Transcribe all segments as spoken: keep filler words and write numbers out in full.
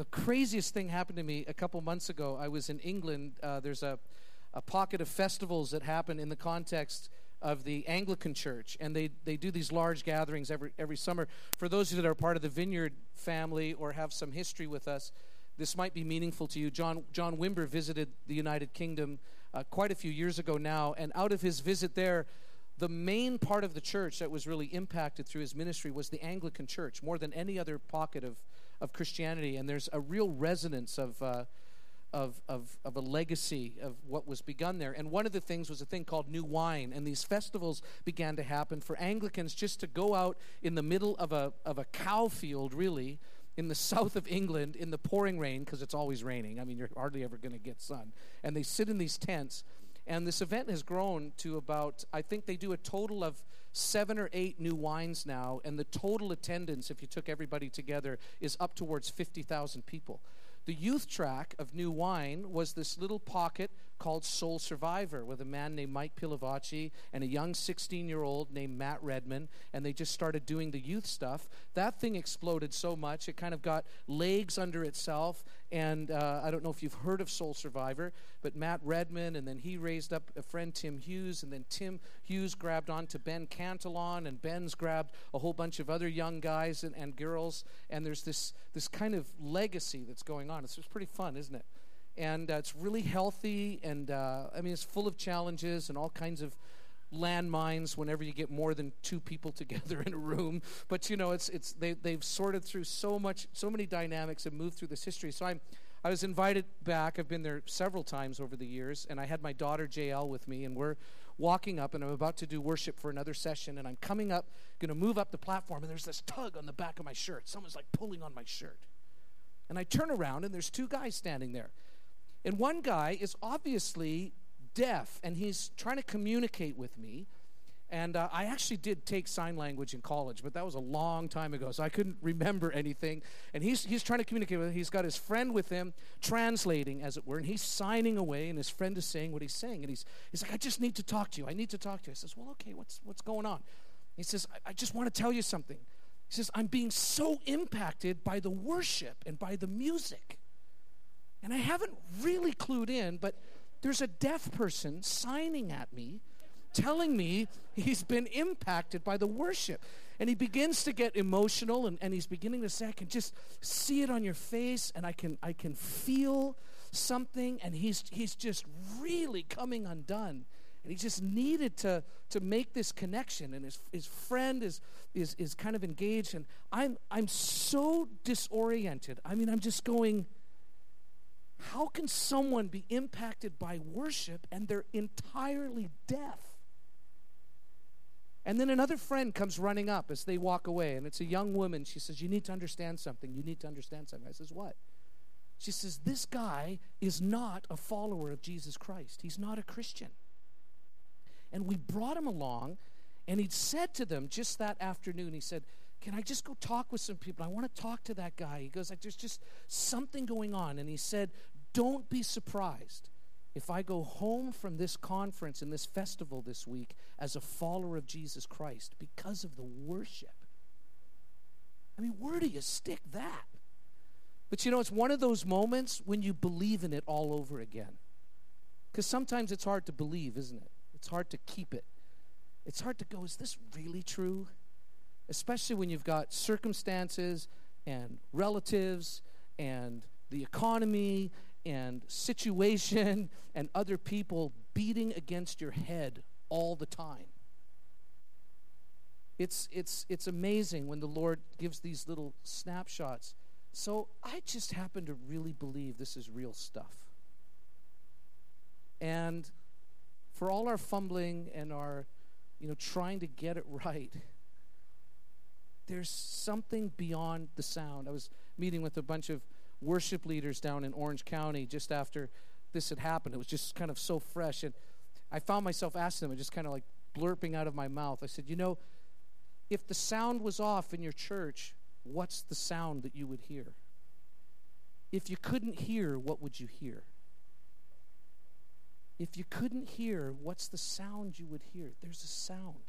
the craziest thing happened to me a couple months ago. I was in England. Uh, there's a, a pocket of festivals that happen in the context of the Anglican Church, and they, they do these large gatherings every every summer. For those of you that are part of the Vineyard family or have some history with us, this might be meaningful to you. John John Wimber visited the United Kingdom uh, quite a few years ago now, and out of his visit there, the main part of the church that was really impacted through his ministry was the Anglican Church, more than any other pocket of, of Christianity. And there's a real resonance of, uh, of, of, of a legacy of what was begun there. And one of the things was a thing called New Wine. And these festivals began to happen for Anglicans just to go out in the middle of a, of a cow field, really, in the south of England in the pouring rain, because it's always raining. I mean, you're hardly ever going to get sun. And they sit in these tents. And this event has grown to about, I think they do a total of seven or eight new wines now, and the total attendance, if you took everybody together, is up towards fifty thousand people. The youth track of New Wine was this little pocket called Soul Survivor with a man named Mike Pilavachi and a young sixteen-year-old named Matt Redman, and they just started doing the youth stuff. That thing exploded so much, it kind of got legs under itself, and uh, I don't know if you've heard of Soul Survivor, but Matt Redman, and then he raised up a friend, Tim Hughes, and then Tim Hughes grabbed on to Ben Cantillon, and Ben's grabbed a whole bunch of other young guys and, and girls, and there's this, this kind of legacy that's going on. It's just pretty fun, isn't it? And uh, it's really healthy, and uh, I mean, it's full of challenges and all kinds of landmines whenever you get more than two people together in a room. But you know, it's it's they they've sorted through so much, so many dynamics and moved through this history. So I'm I was invited back. I've been there several times over the years, and I had my daughter J L with me, and we're walking up, and I'm about to do worship for another session, and I'm coming up, going to move up the platform, and there's this tug on the back of my shirt. Someone's like pulling on my shirt, and I turn around, and there's two guys standing there. And one guy is obviously deaf, and he's trying to communicate with me. And uh, I actually did take sign language in college, but that was a long time ago, so I couldn't remember anything. And he's he's trying to communicate with him. He's got his friend with him, translating, as it were, and he's signing away, and his friend is saying what he's saying. And he's he's like, I just need to talk to you. I need to talk to you. I says, well, okay, what's what's going on? He says, I, I just want to tell you something. He says, I'm being so impacted by the worship and by the music. And I haven't really clued in, but there's a deaf person signing at me, telling me he's been impacted by the worship. And he begins to get emotional, and, and he's beginning to say, I can just see it on your face, and I can I can feel something, and he's he's just really coming undone. And he just needed to, to make this connection, and his his friend is is is kind of engaged, and I'm I'm so disoriented. I mean, I'm just going, how can someone be impacted by worship and they're entirely deaf? And then another friend comes running up as they walk away, and it's a young woman. She says, you need to understand something. You need to understand something. I says, what? She says, this guy is not a follower of Jesus Christ. He's not a Christian. And we brought him along, and he'd said to them just that afternoon, he said, can I just go talk with some people? I want to talk to that guy. He goes, like, there's just something going on. And he said, don't be surprised if I go home from this conference and this festival this week as a follower of Jesus Christ because of the worship. I mean, where do you stick that? But you know, it's one of those moments when you believe in it all over again. Because sometimes it's hard to believe, isn't it? It's hard to keep it. It's hard to go, is this really true? Especially when you've got circumstances and relatives and the economy and situation and other people beating against your head all the time. It's it's it's amazing when the Lord gives these little snapshots. So I just happen to really believe this is real stuff. And for all our fumbling and our, you know, trying to get it right, there's something beyond the sound. I was meeting with a bunch of worship leaders down in Orange County just after this had happened. It was just kind of so fresh. And I found myself asking them, and just kind of like blurping out of my mouth. I said, you know, if the sound was off in your church, what's the sound that you would hear? If you couldn't hear, what would you hear? If you couldn't hear, what's the sound you would hear? There's a sound.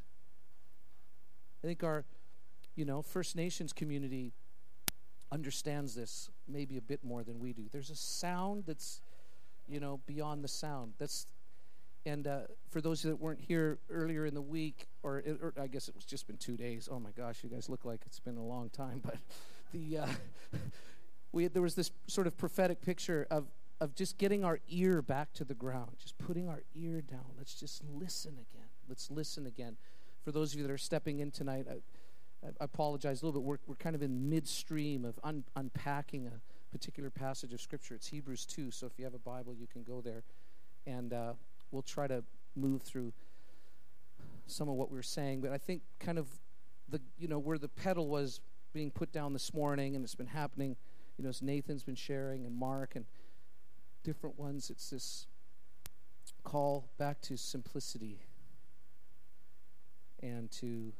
I think our, you know, First Nations community understands this maybe a bit more than we do. There's a sound that's, you know, beyond the sound. That's, and uh, for those that weren't here earlier in the week, or, or I guess it was just been two days. Oh my gosh, you guys look like it's been a long time. But the uh, we had, there was this sort of prophetic picture of of just getting our ear back to the ground, just putting our ear down. Let's just listen again. Let's listen again. For those of you that are stepping in tonight, I, I apologize a little bit. We're we're kind of in midstream of un, unpacking a particular passage of Scripture. It's Hebrews two. So if you have a Bible, you can go there, and uh, we'll try to move through some of what we were saying. But I think kind of the you know where the pedal was being put down this morning, and it's been happening. You know, as Nathan's been sharing, and Mark, and different ones. It's this call back to simplicity and to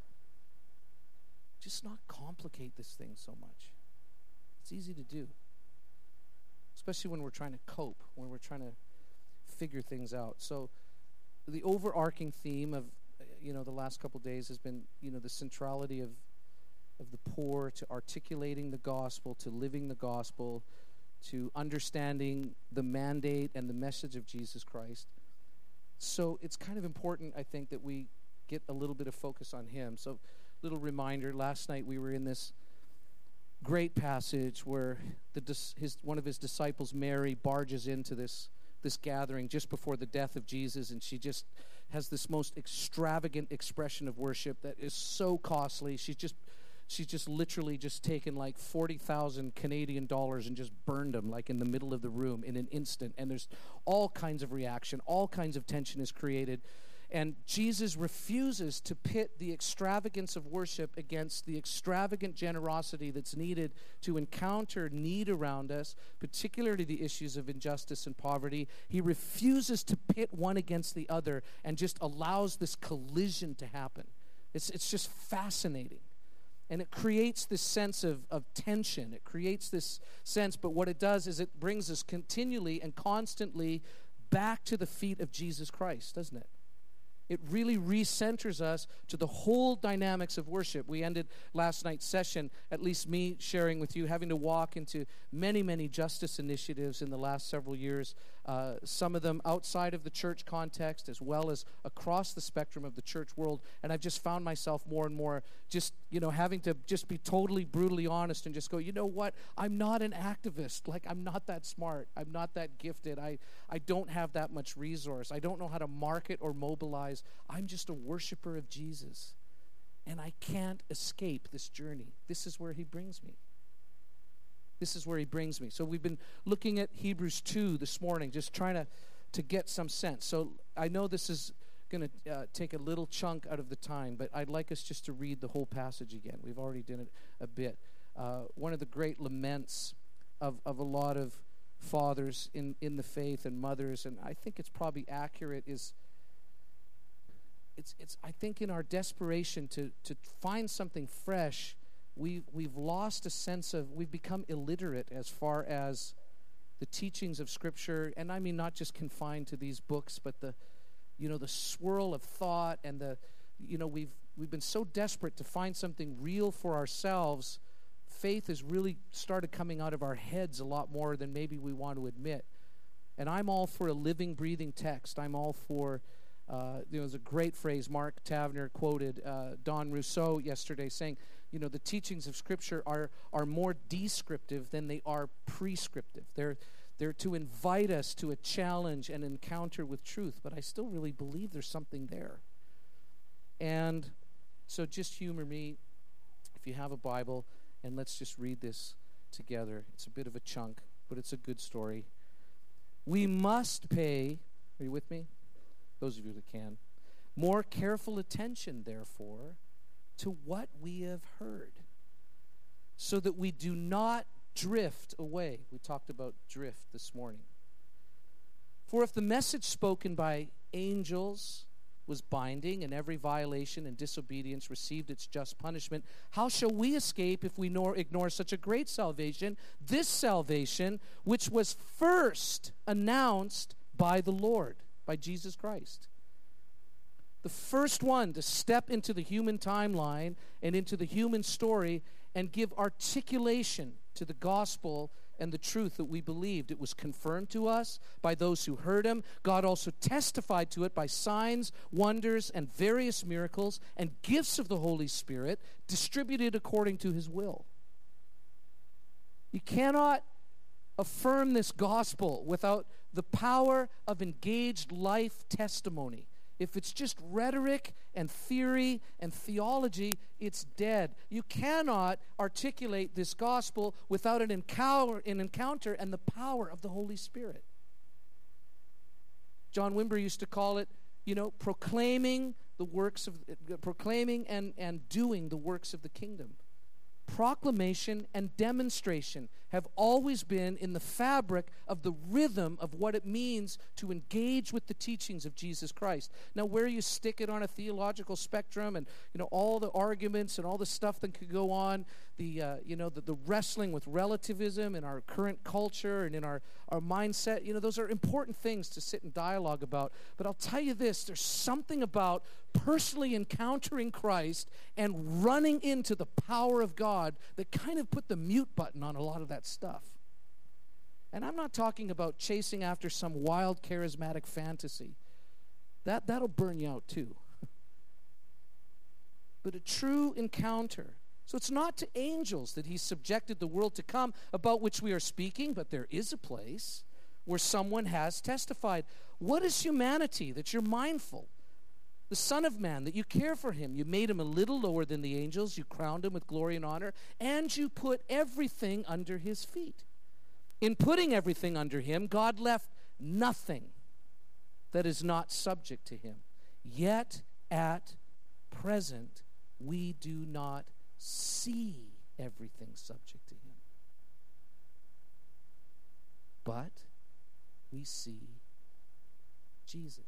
just not complicate this thing so much. It's easy to do, especially when we're trying to cope, when we're trying to figure things out. So the overarching theme of, you know, the last couple of days has been, you know, the centrality of of the poor, to articulating the gospel, to living the gospel, to understanding the mandate and the message of Jesus Christ. So it's kind of important, I think, that we get a little bit of focus on him. So little reminder, last night we were in this great passage where the his one of his disciples, Mary, barges into this this gathering just before the death of Jesus, and she just has this most extravagant expression of worship that is so costly. She's just She's just literally just taken like forty thousand Canadian dollars and just burned them like in the middle of the room in an instant. And there's all kinds of reaction, all kinds of tension is created. And Jesus refuses to pit the extravagance of worship against the extravagant generosity that's needed to encounter need around us, particularly the issues of injustice and poverty. He refuses to pit one against the other and just allows this collision to happen. It's, it's just fascinating. And it creates this sense of, of tension. It creates this sense, but what it does is it brings us continually and constantly back to the feet of Jesus Christ, doesn't it? It really recenters us to the whole dynamics of worship. We ended last night's session, at least me sharing with you, having to walk into many, many justice initiatives in the last several years, uh, some of them outside of the church context as well as across the spectrum of the church world. And I've just found myself more and more just, you know, having to just be totally brutally honest and just go, you know what, I'm not an activist. Like, I'm not that smart. I'm not that gifted. I, I don't have that much resource. I don't know how to market or mobilize. I'm just a worshiper of Jesus, and I can't escape this journey. This is where he brings me. This is where he brings me. So we've been looking at Hebrews two this morning, just trying to, to get some sense. So I know this is going to uh, take a little chunk out of the time, but I'd like us just to read the whole passage again. We've already done it a bit. Uh, one of the great laments of, of a lot of fathers in, in the faith and mothers, and I think it's probably accurate, is It's, it's. I think in our desperation to, to find something fresh, we've, we've lost a sense of, we've become illiterate as far as the teachings of Scripture, and I mean not just confined to these books, but the, you know, the swirl of thought and the, you know, we've we've been so desperate to find something real for ourselves. Faith has really started coming out of our heads a lot more than maybe we want to admit. And I'm all for a living, breathing text. I'm all for Uh, there was a great phrase Mark Tavener quoted uh, Don Rousseau yesterday saying, you know, the teachings of Scripture are are more descriptive than they are prescriptive. They're they're to invite us to a challenge and encounter with truth, but I still really believe there's something there. And so just humor me if you have a Bible, and let's just read this together. It's a bit of a chunk, but it's a good story. We must pay, are you with me? Those of you that can, more careful attention, therefore, to what we have heard, so that we do not drift away. We talked about drift this morning. For if the message spoken by angels was binding, and every violation and disobedience received its just punishment, how shall we escape if we nor ignore such a great salvation, this salvation which was first announced by the Lord, by Jesus Christ? The first one to step into the human timeline and into the human story and give articulation to the gospel and the truth that we believed. It was confirmed to us by those who heard him. God also testified to it by signs, wonders, and various miracles and gifts of the Holy Spirit distributed according to his will. You cannot affirm this gospel without the power of engaged life testimony. If it's just rhetoric and theory and theology, it's dead. You cannot articulate this gospel without an encounter, an encounter and the power of the Holy Spirit. John Wimber used to call it, you know, proclaiming the works of, uh, proclaiming and, and doing the works of the kingdom. Proclamation and demonstration have always been in the fabric of the rhythm of what it means to engage with the teachings of Jesus Christ. Now, where you stick it on a theological spectrum and, you know, all the arguments and all the stuff that could go on, the, uh, you know, the, the wrestling with relativism in our current culture and in our, our mindset, you know, those are important things to sit in dialogue about. But I'll tell you this, there's something about personally encountering Christ and running into the power of God that kind of put the mute button on a lot of that stuff. And I'm not talking about chasing after some wild charismatic fantasy. That, that'll burn you out too. But a true encounter. So it's not to angels that he subjected the world to come about which we are speaking, but there is a place where someone has testified. What is humanity that you're mindful? The Son of Man, that you care for him. You made him a little lower than the angels. You crowned him with glory and honor. And you put everything under his feet. In putting everything under him, God left nothing that is not subject to him. Yet, at present, we do not see everything subject to him. But we see Jesus,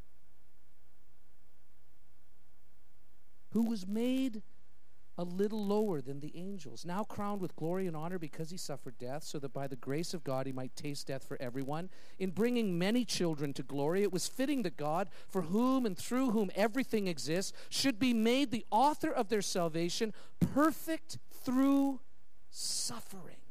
who was made a little lower than the angels, now crowned with glory and honor because he suffered death, so that by the grace of God he might taste death for everyone. In bringing many children to glory, it was fitting that God, for whom and through whom everything exists, should be made the author of their salvation perfect through suffering.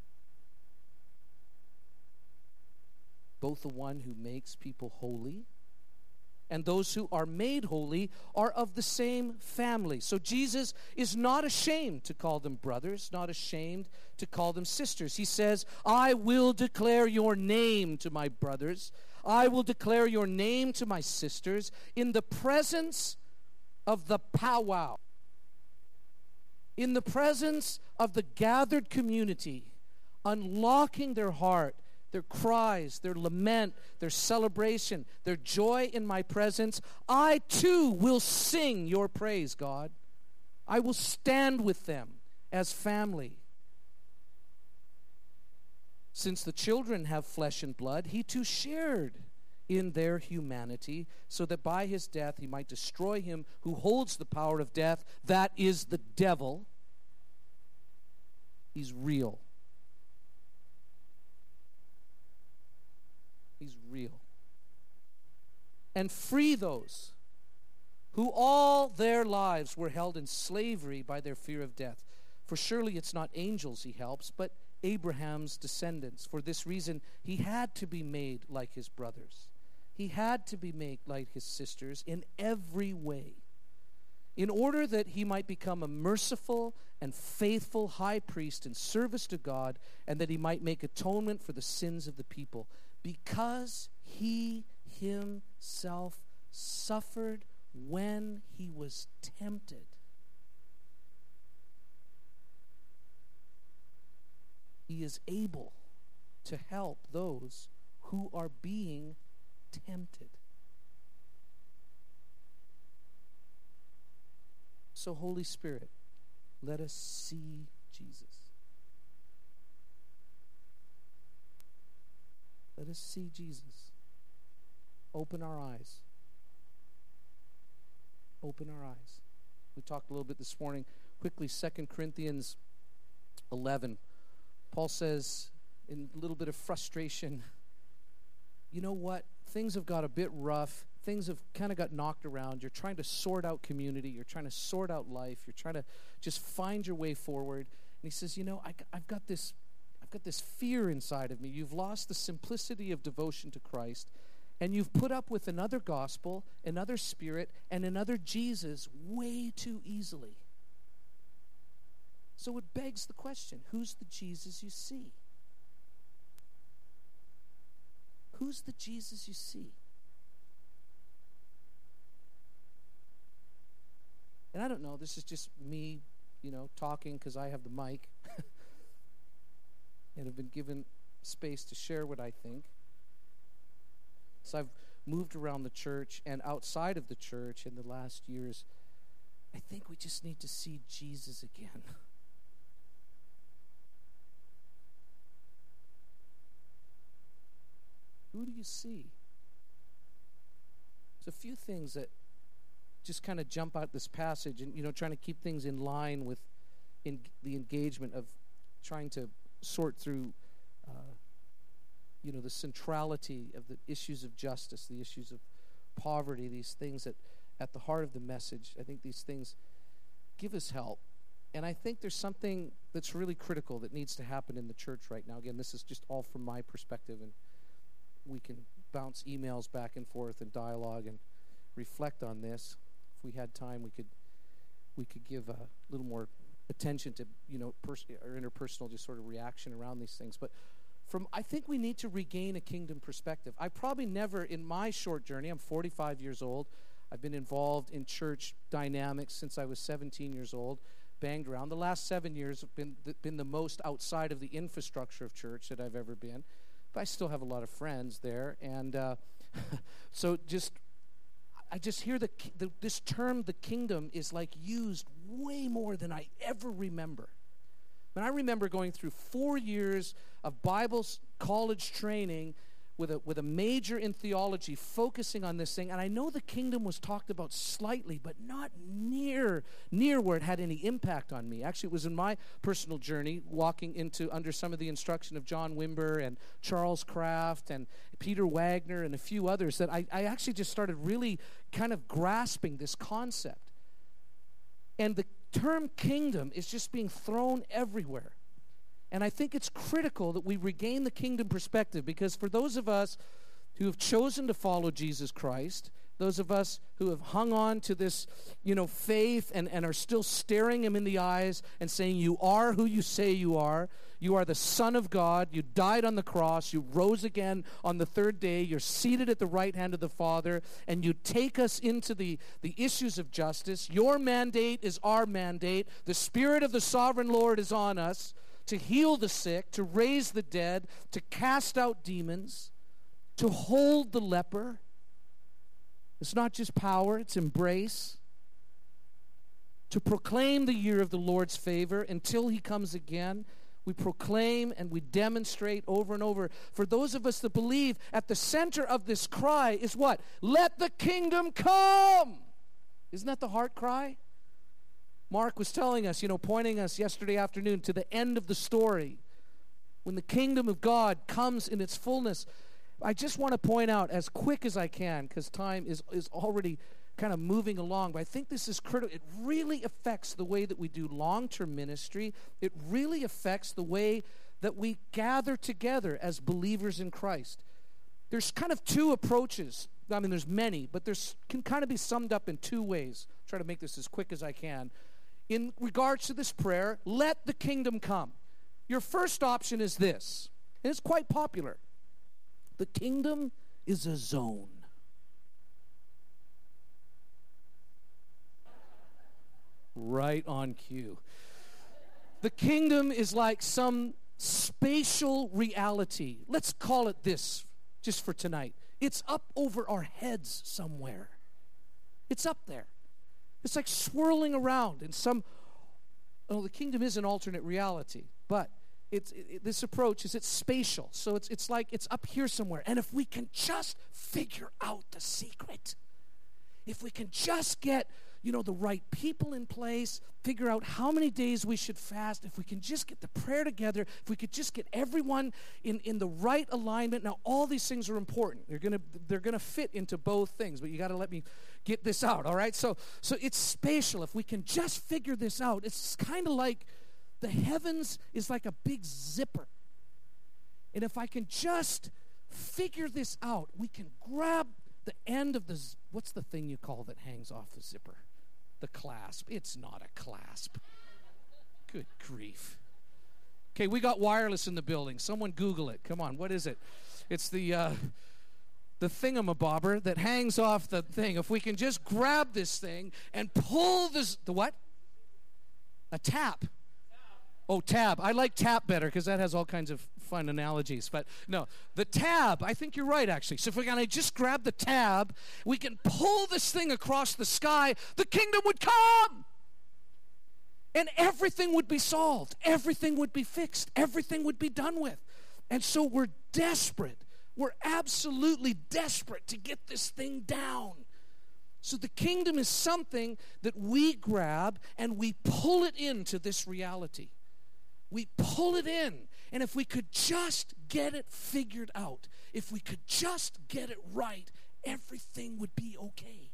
Both the one who makes people holy and those who are made holy are of the same family. So Jesus is not ashamed to call them brothers, not ashamed to call them sisters. He says, I will declare your name to my brothers. I will declare your name to my sisters in the presence of the powwow, in the presence of the gathered community, unlocking their heart, their cries, their lament, their celebration, their joy in my presence. I too will sing your praise, God. I will stand with them as family. Since the children have flesh and blood, he too shared in their humanity, so that by his death he might destroy him who holds the power of death, that is the devil. He's real. He's real. And free those who all their lives were held in slavery by their fear of death. For surely it's not angels he helps, but Abraham's descendants. For this reason, he had to be made like his brothers. He had to be made like his sisters in every way, in order that he might become a merciful and faithful high priest in service to God, and that he might make atonement for the sins of the people. Because he himself suffered when he was tempted, he is able to help those who are being tempted. So, Holy Spirit, let us see Jesus. Let us see Jesus. Open our eyes. Open our eyes. We talked a little bit this morning. Quickly, Second Corinthians eleven. Paul says, in a little bit of frustration, you know what? Things have got a bit rough. Things have kind of got knocked around. You're trying to sort out community. You're trying to sort out life. You're trying to just find your way forward. And he says, you know, I, I've got this got this fear inside of me. You've lost the simplicity of devotion to Christ, and you've put up with another gospel, another spirit, and another Jesus way too easily. So it begs the question, who's the Jesus you see? Who's the Jesus you see? And I don't know, this is just me, you know, talking because I have the mic and have been given space to share what I think. So I've moved around the church and outside of the church in the last years. I think we just need to see Jesus again. Who do you see? There's a few things that just kind of jump out this passage, and you know, trying to keep things in line with in the engagement of trying to sort through, uh, you know, the centrality of the issues of justice, the issues of poverty, these things that at the heart of the message. I think these things give us help. And I think there's something that's really critical that needs to happen in the church right now. Again, this is just all from my perspective, and we can bounce emails back and forth and dialogue and reflect on this. If we had time, we could we could give a little more attention to, you know, pers- or interpersonal just sort of reaction around these things. But from I think we need to regain a kingdom perspective. I probably never, in my short journey, I'm forty-five years old. I've been involved in church dynamics since I was seventeen years old, banged around. The last seven years have been the, been the most outside of the infrastructure of church that I've ever been. But I still have a lot of friends there. And uh, so just, I just hear the, the this term, the kingdom, is like used way more than I ever remember. And I remember going through four years of Bible college training with a with a major in theology, focusing on this thing. And I know the kingdom was talked about slightly, but not near near where it had any impact on me. Actually, it was in my personal journey, walking into under some of the instruction of John Wimber and Charles Kraft and Peter Wagner and a few others, that I, I actually just started really kind of grasping this concept. And the term kingdom is just being thrown everywhere. And I think it's critical that we regain the kingdom perspective, because for those of us who have chosen to follow Jesus Christ, those of us who have hung on to this, you know, faith and, and are still staring him in the eyes and saying, you are who you say you are. You are the Son of God. You died on the cross. You rose again on the third day. You're seated at the right hand of the Father, and you take us into the, the issues of justice. Your mandate is our mandate. The Spirit of the sovereign Lord is on us to heal the sick, to raise the dead, to cast out demons, to hold the leper. It's not just power, it's embrace. To proclaim the year of the Lord's favor until he comes again. We proclaim and we demonstrate over and over. For those of us that believe, at the center of this cry is what? Let the kingdom come! Isn't that the heart cry? Mark was telling us, you know, pointing us yesterday afternoon to the end of the story. When the kingdom of God comes in its fullness. I just want to point out as quick as I can, because time is, is already kind of moving along, but I think this is critical. It really affects the way that we do long-term ministry. It really affects the way that we gather together as believers in Christ. There's kind of two approaches. I mean, there's many, but there's can kind of be summed up in two ways. I'll try to make this as quick as I can. In regards to this prayer, let the kingdom come. Your first option is this, and it's quite popular. The kingdom is a zone. Right on cue. The kingdom is like some spatial reality. Let's call it this, just for tonight. It's up over our heads somewhere. It's up there. It's like swirling around in some, oh, the kingdom is an alternate reality, but it's it, it, this approach is it's spatial. So it's it's like it's up here somewhere. And if we can just figure out the secret, if we can just get, you know, the right people in place, figure out how many days we should fast, if we can just get the prayer together, if we could just get everyone in, in the right alignment. Now, all these things are important. They're gonna they're gonna fit into both things, but you got to let me get this out, all right? So so it's spatial. If we can just figure this out, it's kind of like the heavens is like a big zipper. And if I can just figure this out, we can grab the end of the, z- what's the thing you call that hangs off the zipper? The clasp. It's not a clasp. Good grief. Okay, we got wireless in the building. Someone Google it. Come on, what is it? It's the uh, the thingamabobber that hangs off the thing. If we can just grab this thing and pull this, the what? A tap. Oh, tab. I like tap better because that has all kinds of fun analogies. But no, the tab, I think you're right, actually. So if we're going to just grab the tab, we can pull this thing across the sky, the kingdom would come. And everything would be solved. Everything would be fixed. Everything would be done with. And so we're desperate. We're absolutely desperate to get this thing down. So the kingdom is something that we grab and we pull it into this reality. We pull it in. And if we could just get it figured out, if we could just get it right, everything would be okay.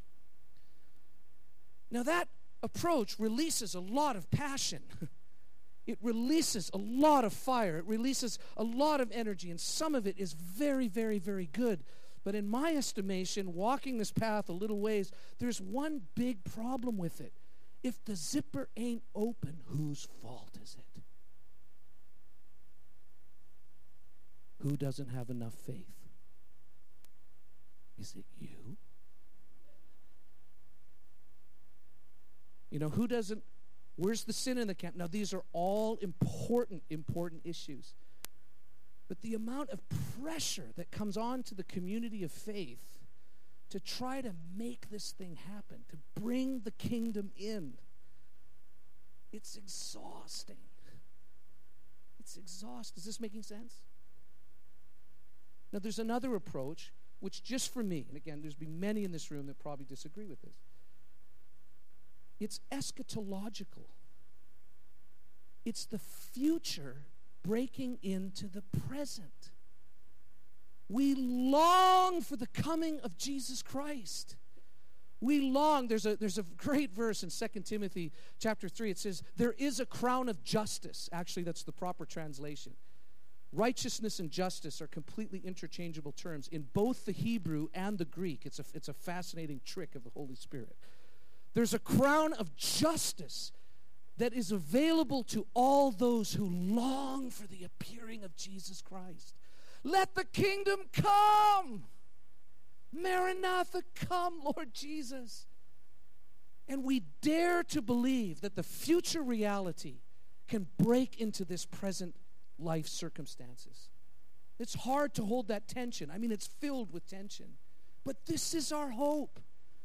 Now that approach releases a lot of passion. It releases a lot of fire. It releases a lot of energy, and some of it is very, very, very good. But in my estimation, walking this path a little ways, there's one big problem with it. If the zipper ain't open, whose fault is it? Who doesn't have enough faith? Is it you? You know, who doesn't, where's the sin in the camp? Now, these are all important, important issues. But the amount of pressure that comes on to the community of faith to try to make this thing happen, to bring the kingdom in, it's exhausting. It's exhausting. Is this making sense? Now, there's another approach, which just for me, and again, there's been many in this room that probably disagree with this. It's eschatological. It's the future breaking into the present. We long for the coming of Jesus Christ. We long, there's a there's a great verse in Second Timothy chapter three. It says, there is a crown of justice. Actually, that's the proper translation. Righteousness and justice are completely interchangeable terms in both the Hebrew and the Greek. It's a, it's a fascinating trick of the Holy Spirit. There's a crown of justice that is available to all those who long for the appearing of Jesus Christ. Let the kingdom come. Maranatha, come, Lord Jesus. And we dare to believe that the future reality can break into this present life circumstances. It's hard to hold that tension. I mean, it's filled with tension. But this is our hope.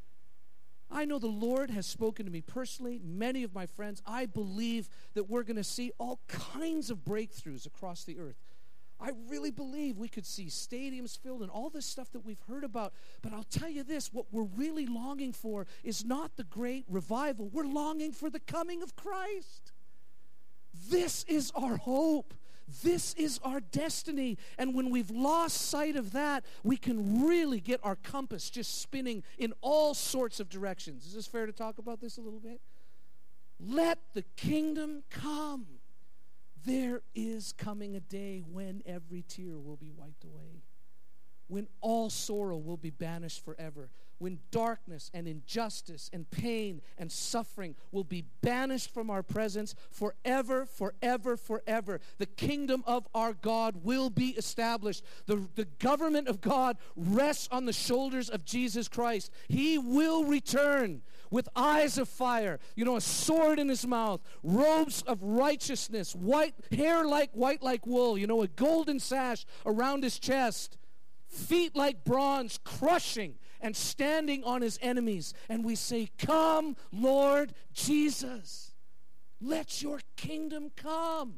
I know the Lord has spoken to me personally, many of my friends. I believe that we're going to see all kinds of breakthroughs across the earth. I really believe we could see stadiums filled and all this stuff that we've heard about. But I'll tell you this, what we're really longing for is not the great revival. We're longing for the coming of Christ. This is our hope. This is our destiny. And when we've lost sight of that, we can really get our compass just spinning in all sorts of directions. Is this fair to talk about this a little bit? Let the kingdom come. There is coming a day when every tear will be wiped away, when all sorrow will be banished forever, when darkness and injustice and pain and suffering will be banished from our presence forever, forever, forever. The kingdom of our God will be established. The, the government of God rests on the shoulders of Jesus Christ. He will return with eyes of fire, you know, a sword in his mouth, robes of righteousness, white hair like white like wool, you know, a golden sash around his chest, feet like bronze, crushing and standing on his enemies. And we say, come, Lord Jesus. Let your kingdom come.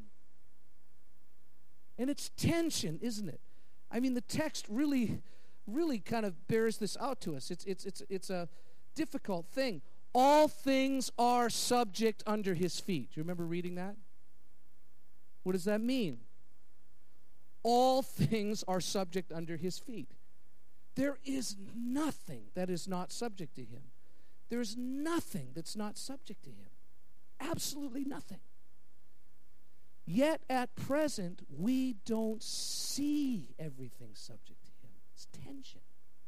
And it's tension, isn't it? I mean, the text really, really kind of bears this out to us. It's, it's, it's, it's a difficult thing. All things are subject under his feet. Do you remember reading that? What does that mean? All things are subject under his feet. There is nothing that is not subject to him. There is nothing that's not subject to him. Absolutely nothing. Yet at present, we don't see everything subject to him. It's tension.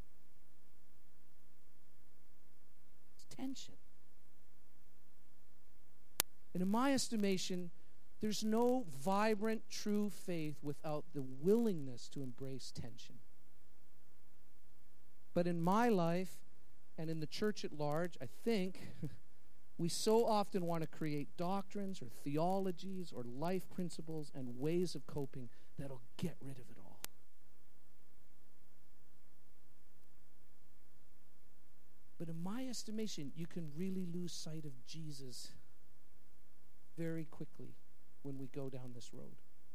It's tension. And in my estimation, there's no vibrant, true faith without the willingness to embrace tension. But in my life and in the church at large, I think we so often want to create doctrines or theologies or life principles and ways of coping that'll get rid of it all. But in my estimation, you can really lose sight of Jesus very quickly when we go down this road.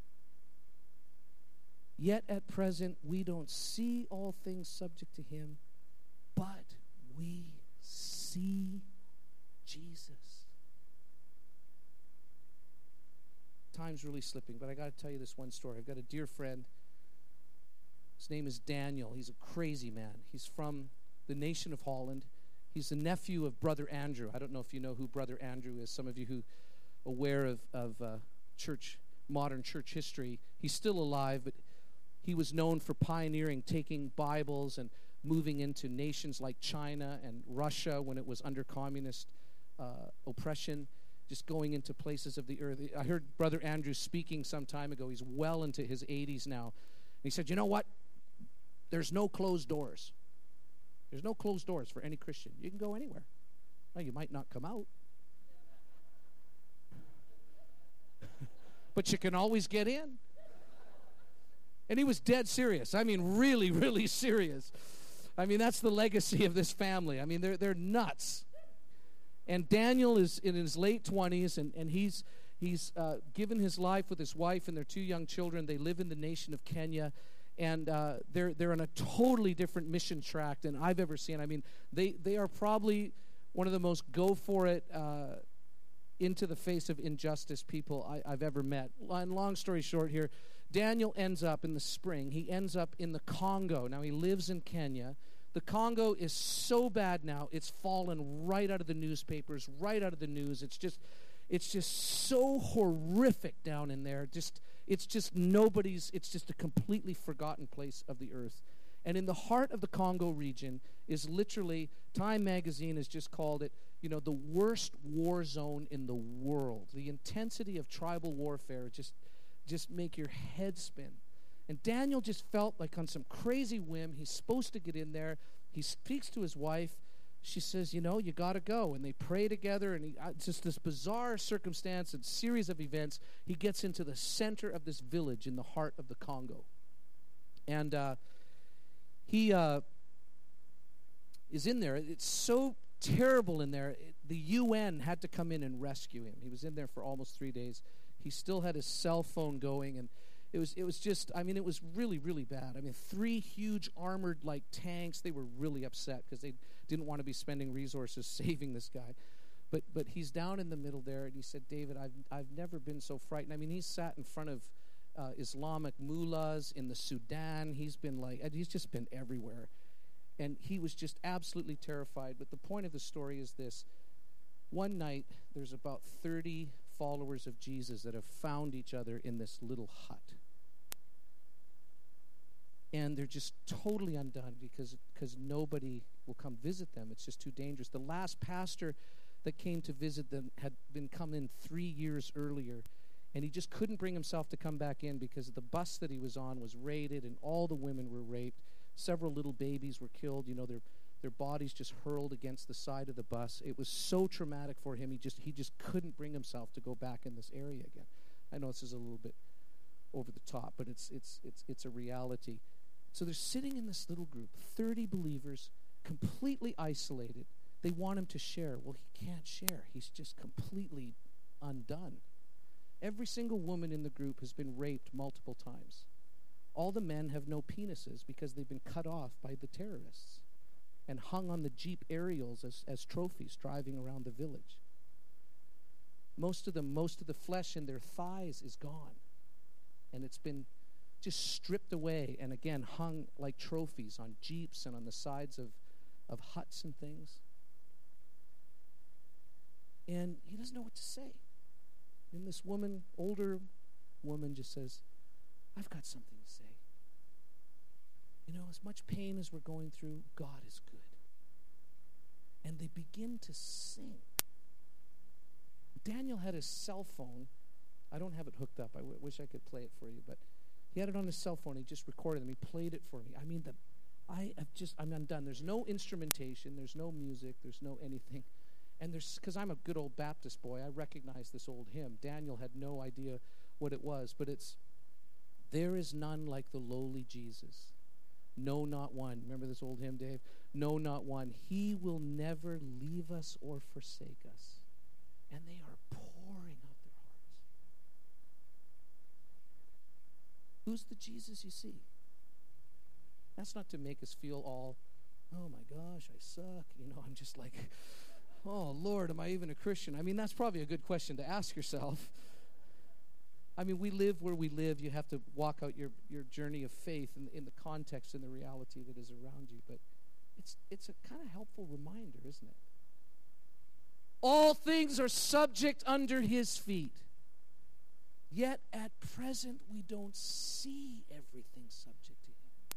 Yet at present, we don't see all things subject to him, but we see Jesus. Time's really slipping, but I got to tell you this one story. I've got a dear friend. His name is Daniel. He's a crazy man. He's from the nation of Holland. He's the nephew of Brother Andrew. I don't know if you know who Brother Andrew is. Some of you who are aware of, of uh, church, modern church history. He's still alive, but he was known for pioneering, taking Bibles and moving into nations like China and Russia when it was under communist uh, oppression, just going into places of the earth. I heard Brother Andrew speaking some time ago. He's well into his eighties now. And he said, you know what? There's no closed doors. There's no closed doors for any Christian. You can go anywhere. Well, you might not come out. But you can always get in. And he was dead serious. I mean, really, really serious. I mean, that's the legacy of this family. I mean, they're they're nuts. And Daniel is in his late twenties, and, and he's he's uh, given his life with his wife and their two young children. They live in the nation of Kenya, and uh, they're they're on a totally different mission track than I've ever seen. I mean, they they are probably one of the most go for it, uh, into the face of injustice people I, I've ever met. And long story short here, Daniel ends up in the spring. He ends up in the Congo. Now, he lives in Kenya. The Congo is so bad now, it's fallen right out of the newspapers, right out of the news. It's just it's just so horrific down in there. Just it's just nobody's, it's just a completely forgotten place of the earth. And in the heart of the Congo region is literally, Time magazine has just called it, you know, the worst war zone in the world. The intensity of tribal warfare just just make your head spin. And Daniel just felt like on some crazy whim, he's supposed to get in there. He speaks to his wife. She says, you know, you got to go. And they pray together, and he, uh, it's just this bizarre circumstance and series of events. He gets into the center of this village in the heart of the Congo. And uh, he uh, is in there. It's so terrible in there. It, the U N had to come in and rescue him. He was in there for almost three days. He still had his cell phone going, and it was it was just, I mean, it was really, really bad. I mean, three huge armored, like, tanks. They were really upset because they didn't want to be spending resources saving this guy. But but he's down in the middle there, and he said, David, I've I've never been so frightened. I mean, he's sat in front of uh, Islamic mullahs in the Sudan. He's been like, he's just been everywhere. And he was just absolutely terrified. But the point of the story is this. One night, there's about thirty followers of Jesus that have found each other in this little hut. And they're just totally undone because because nobody will come visit them. It's just too dangerous. The last pastor that came to visit them had been come in three years earlier, and he just couldn't bring himself to come back in because the bus that he was on was raided, and all the women were raped. Several little babies were killed. You know, their their bodies just hurled against the side of the bus. It was so traumatic for him. He just he just couldn't bring himself to go back in this area again. I know this is a little bit over the top, but it's it's it's it's a reality. So they're sitting in this little group, thirty believers, completely isolated. They want him to share. Well, he can't share. He's just completely undone. Every single woman in the group has been raped multiple times. All the men have no penises because they've been cut off by the terrorists and hung on the Jeep aerials as, as trophies driving around the village. Most of them, most of the flesh in their thighs is gone. And it's been just stripped away and again hung like trophies on Jeeps and on the sides of, of huts and things. And he doesn't know what to say. And this woman, older woman just says, I've got something to say. You know, as much pain as we're going through, God is good. And they begin to sing. Daniel had his cell phone. I don't have it hooked up. I w- wish I could play it for you, but he had it on his cell phone. He just recorded them. He played it for me. I mean, the, I have just, I'm undone. There's no instrumentation. There's no music. There's no anything. And there's, because I'm a good old Baptist boy, I recognize this old hymn. Daniel had no idea what it was, but it's, there is none like the lowly Jesus. No, not one. Remember this old hymn, Dave? No, not one. He will never leave us or forsake us. And they are pouring out their hearts. Who's the Jesus you see? That's not to make us feel all, oh my gosh, I suck. You know, I'm just like, oh Lord, am I even a Christian? I mean, that's probably a good question to ask yourself. I mean, we live where we live. You have to walk out your, your journey of faith in, in the context and the reality that is around you. But it's it's a kind of helpful reminder, isn't it? All things are subject under his feet. Yet at present we don't see everything subject to him.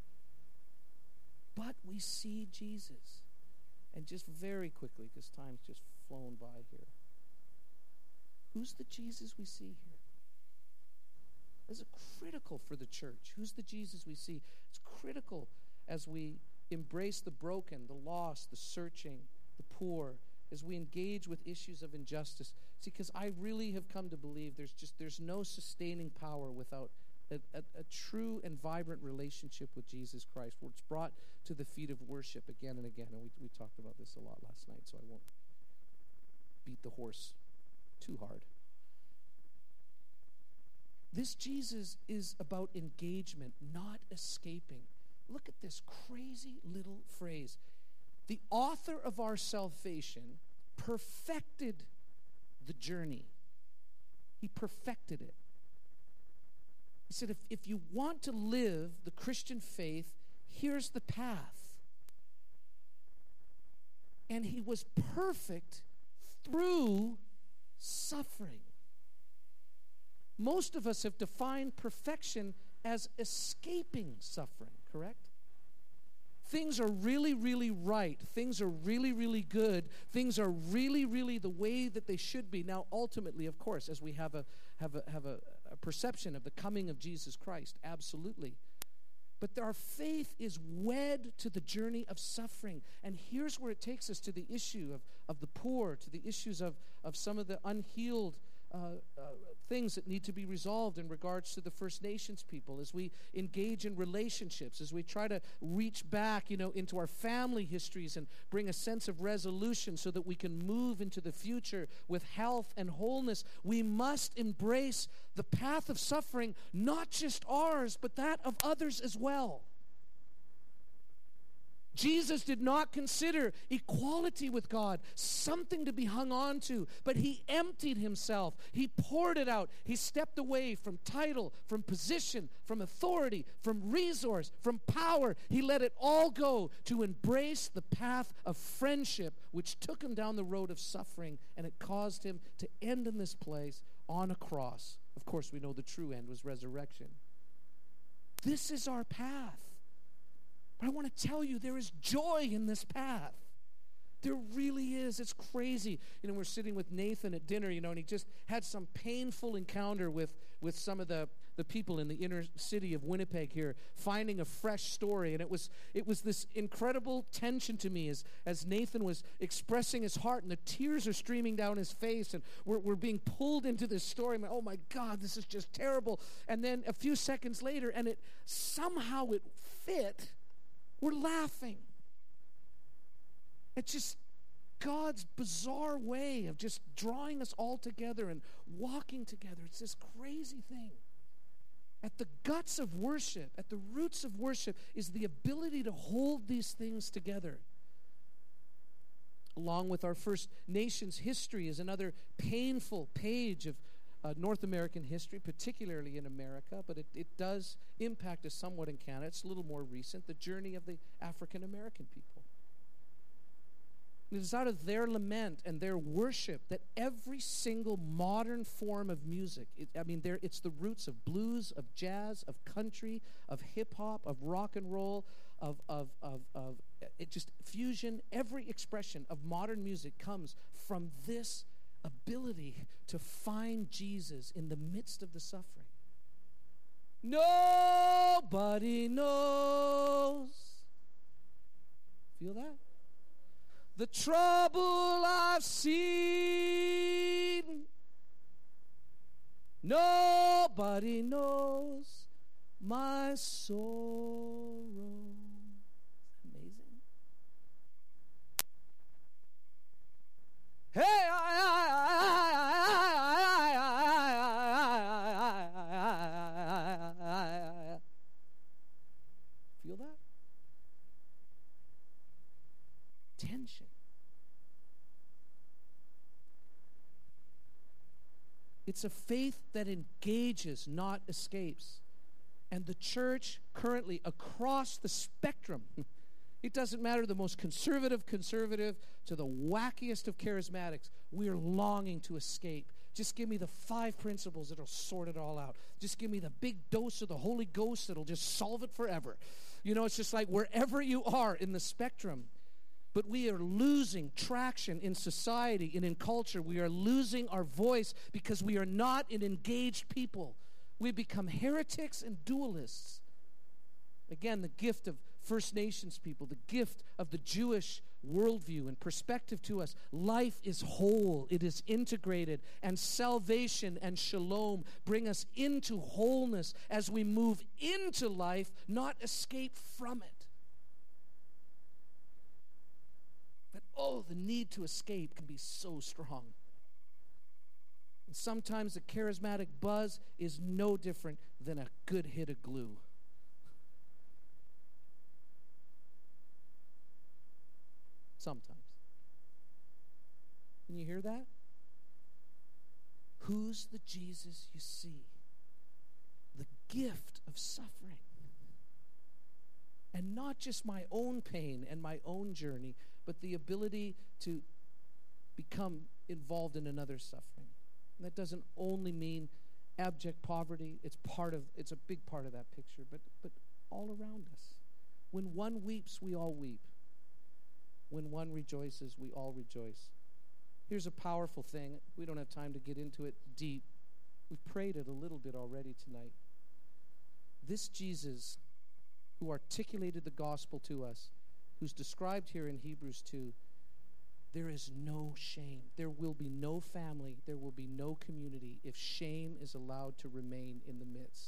But we see Jesus. And just very quickly, because time's just flown by here. Who's the Jesus we see here? This is critical for the church. Who's the Jesus we see? It's critical as we embrace the broken, the lost, the searching, the poor, as we engage with issues of injustice. See, because I really have come to believe there's just there's no sustaining power without a, a, a true and vibrant relationship with Jesus Christ, where it's brought to the feet of worship again and again. And we, we talked about this a lot last night, so I won't beat the horse too hard. This Jesus is about engagement, not escaping. Look at this crazy little phrase. The author of our salvation perfected the journey. He perfected it. He said, if, if you want to live the Christian faith, here's the path. And he was perfect through suffering. Most of us have defined perfection as escaping suffering, correct? Things are really, really right. Things are really, really good. Things are really, really the way that they should be. Now, ultimately, of course, as we have a have a have a, a perception of the coming of Jesus Christ, absolutely. But our faith is wed to the journey of suffering. And here's where it takes us to the issue of, of the poor, to the issues of, of some of the unhealed Uh, uh, things that need to be resolved in regards to the First Nations people, as we engage in relationships, as we try to reach back, you know, into our family histories and bring a sense of resolution so that we can move into the future with health and wholeness. We must embrace the path of suffering, not just ours, but that of others as well. Jesus did not consider equality with God something to be hung on to, but he emptied himself. He poured it out. He stepped away from title, from position, from authority, from resource, from power. He let it all go to embrace the path of friendship, which took him down the road of suffering, and it caused him to end in this place on a cross. Of course, we know the true end was resurrection. This is our path. But I want to tell you, there is joy in this path. There really is. It's crazy. You know, we're sitting with Nathan at dinner, you know, and he just had some painful encounter with, with some of the, the people in the inner city of Winnipeg here, finding a fresh story. And it was it was this incredible tension to me as, as Nathan was expressing his heart, and the tears are streaming down his face, and we're, we're being pulled into this story. I'm like, oh my God, this is just terrible. And then a few seconds later, and it somehow it fit. We're laughing. It's just God's bizarre way of just drawing us all together and walking together. It's this crazy thing. At the guts of worship, at the roots of worship, is the ability to hold these things together. Along with our First Nations history is another painful page of Uh, North American history, particularly in America, but it, it does impact us somewhat in Canada. It's a little more recent, the journey of the African American people. It is out of their lament and their worship that every single modern form of music, it, I mean, it's the roots of blues, of jazz, of country, of hip-hop, of rock and roll, of, of, of, of it just fusion. Every expression of modern music comes from this ability to find Jesus in the midst of the suffering. Nobody knows. Feel that? The trouble I've seen. Nobody knows my sorrow. Amazing. Hey, I, I, I, I, feel that? Tension. It's a faith that engages, not escapes. And the church currently across the spectrum, it doesn't matter the most conservative conservative to the wackiest of charismatics, we are longing to escape. Just give me the five principles that'll sort it all out. Just give me the big dose of the Holy Ghost that'll just solve it forever. You know, it's just like wherever you are in the spectrum. But we are losing traction in society and in culture. We are losing our voice because we are not an engaged people. We become heretics and dualists. Again, the gift of First Nations people, the gift of the Jewish worldview and perspective to us. Life is whole. It is integrated. And salvation and shalom bring us into wholeness as we move into life, not escape from it. But oh, the need to escape can be so strong. And sometimes the charismatic buzz is no different than a good hit of glue. Sometimes. Can you hear that? Who's the Jesus you see? The gift of suffering. And not just my own pain and my own journey, but the ability to become involved in another's suffering. And that doesn't only mean abject poverty. It's part of, it's a big part of that picture, but, but all around us. When one weeps, we all weep. When one rejoices, we all rejoice. Here's a powerful thing. We don't have time to get into it deep. We've prayed it a little bit already tonight. This Jesus who articulated the gospel to us, who's described here in Hebrews two, there is no shame. There will be no family. There will be no community if shame is allowed to remain in the midst.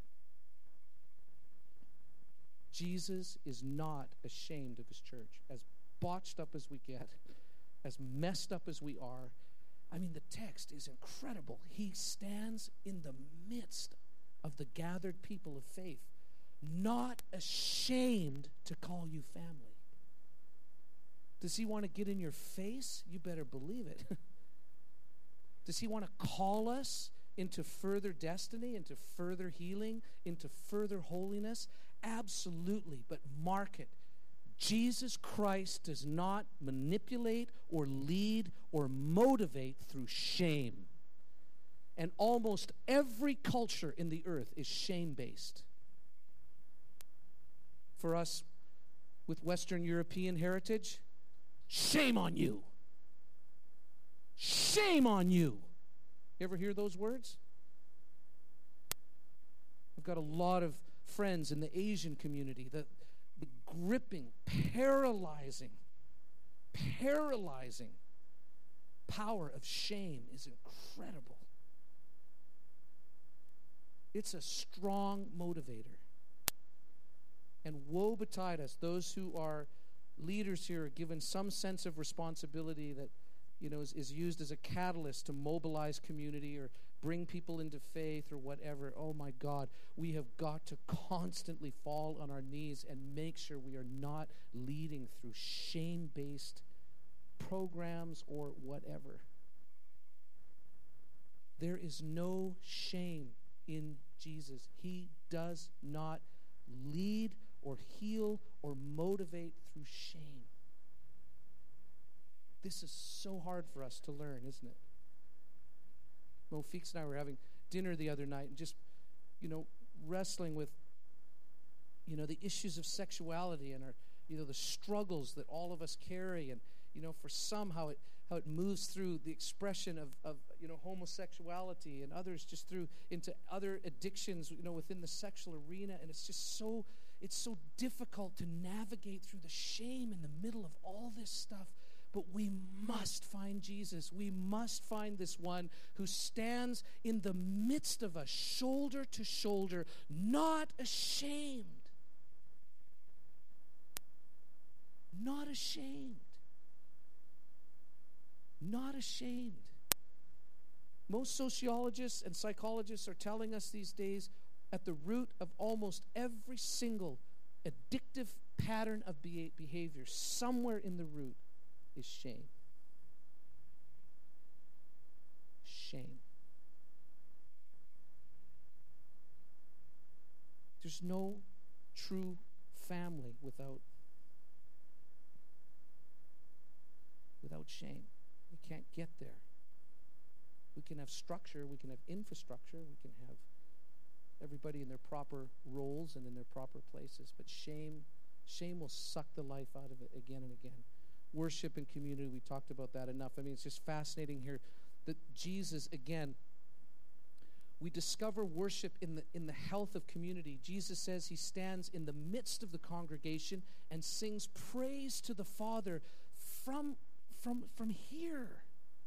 Jesus is not ashamed of his church. As botched up as we get, as messed up as we are, I mean, the text is incredible. He stands in the midst of the gathered people of faith, not ashamed to call you family. Does he want to get in your face? You better believe it. Does he want to call us into further destiny, into further healing, into further holiness? Absolutely, but mark it. Jesus Christ does not manipulate or lead or motivate through shame. And almost every culture in the earth is shame-based. For us with Western European heritage, shame on you. Shame on you. You ever hear those words? I've got a lot of friends in the Asian community. The, the gripping, paralyzing, paralyzing power of shame is incredible. It's a strong motivator. And woe betide us, those who are leaders here are given some sense of responsibility that, you know, is, is used as a catalyst to mobilize community or bring people into faith or whatever. Oh my God, we have got to constantly fall on our knees and make sure we are not leading through shame-based programs or whatever. There is no shame in Jesus. He does not lead or heal or motivate through shame. This is so hard for us to learn, isn't it? Mo Feeks and I were having dinner the other night and just, you know, wrestling with, you know, the issues of sexuality and our, you know, the struggles that all of us carry, and, you know, for some how it how it moves through the expression of, of you know, homosexuality, and others just through into other addictions, you know, within the sexual arena. And it's just so, it's so difficult to navigate through the shame in the middle of all this stuff. But we must find Jesus. We must find this one who stands in the midst of us, shoulder to shoulder, not ashamed. Not ashamed. Not ashamed. Most sociologists and psychologists are telling us these days, at the root of almost every single addictive pattern of behavior, somewhere in the root, is shame. Shame. There's no true family without without shame. We can't get there. We can have structure, we can have infrastructure, we can have everybody in their proper roles and in their proper places, but shame, shame will suck the life out of it again and again. Worship and community, we talked about that enough. I mean, it's just fascinating here that Jesus, again, we discover worship in the in the health of community. Jesus says he stands in the midst of the congregation and sings praise to the Father from, from, from here.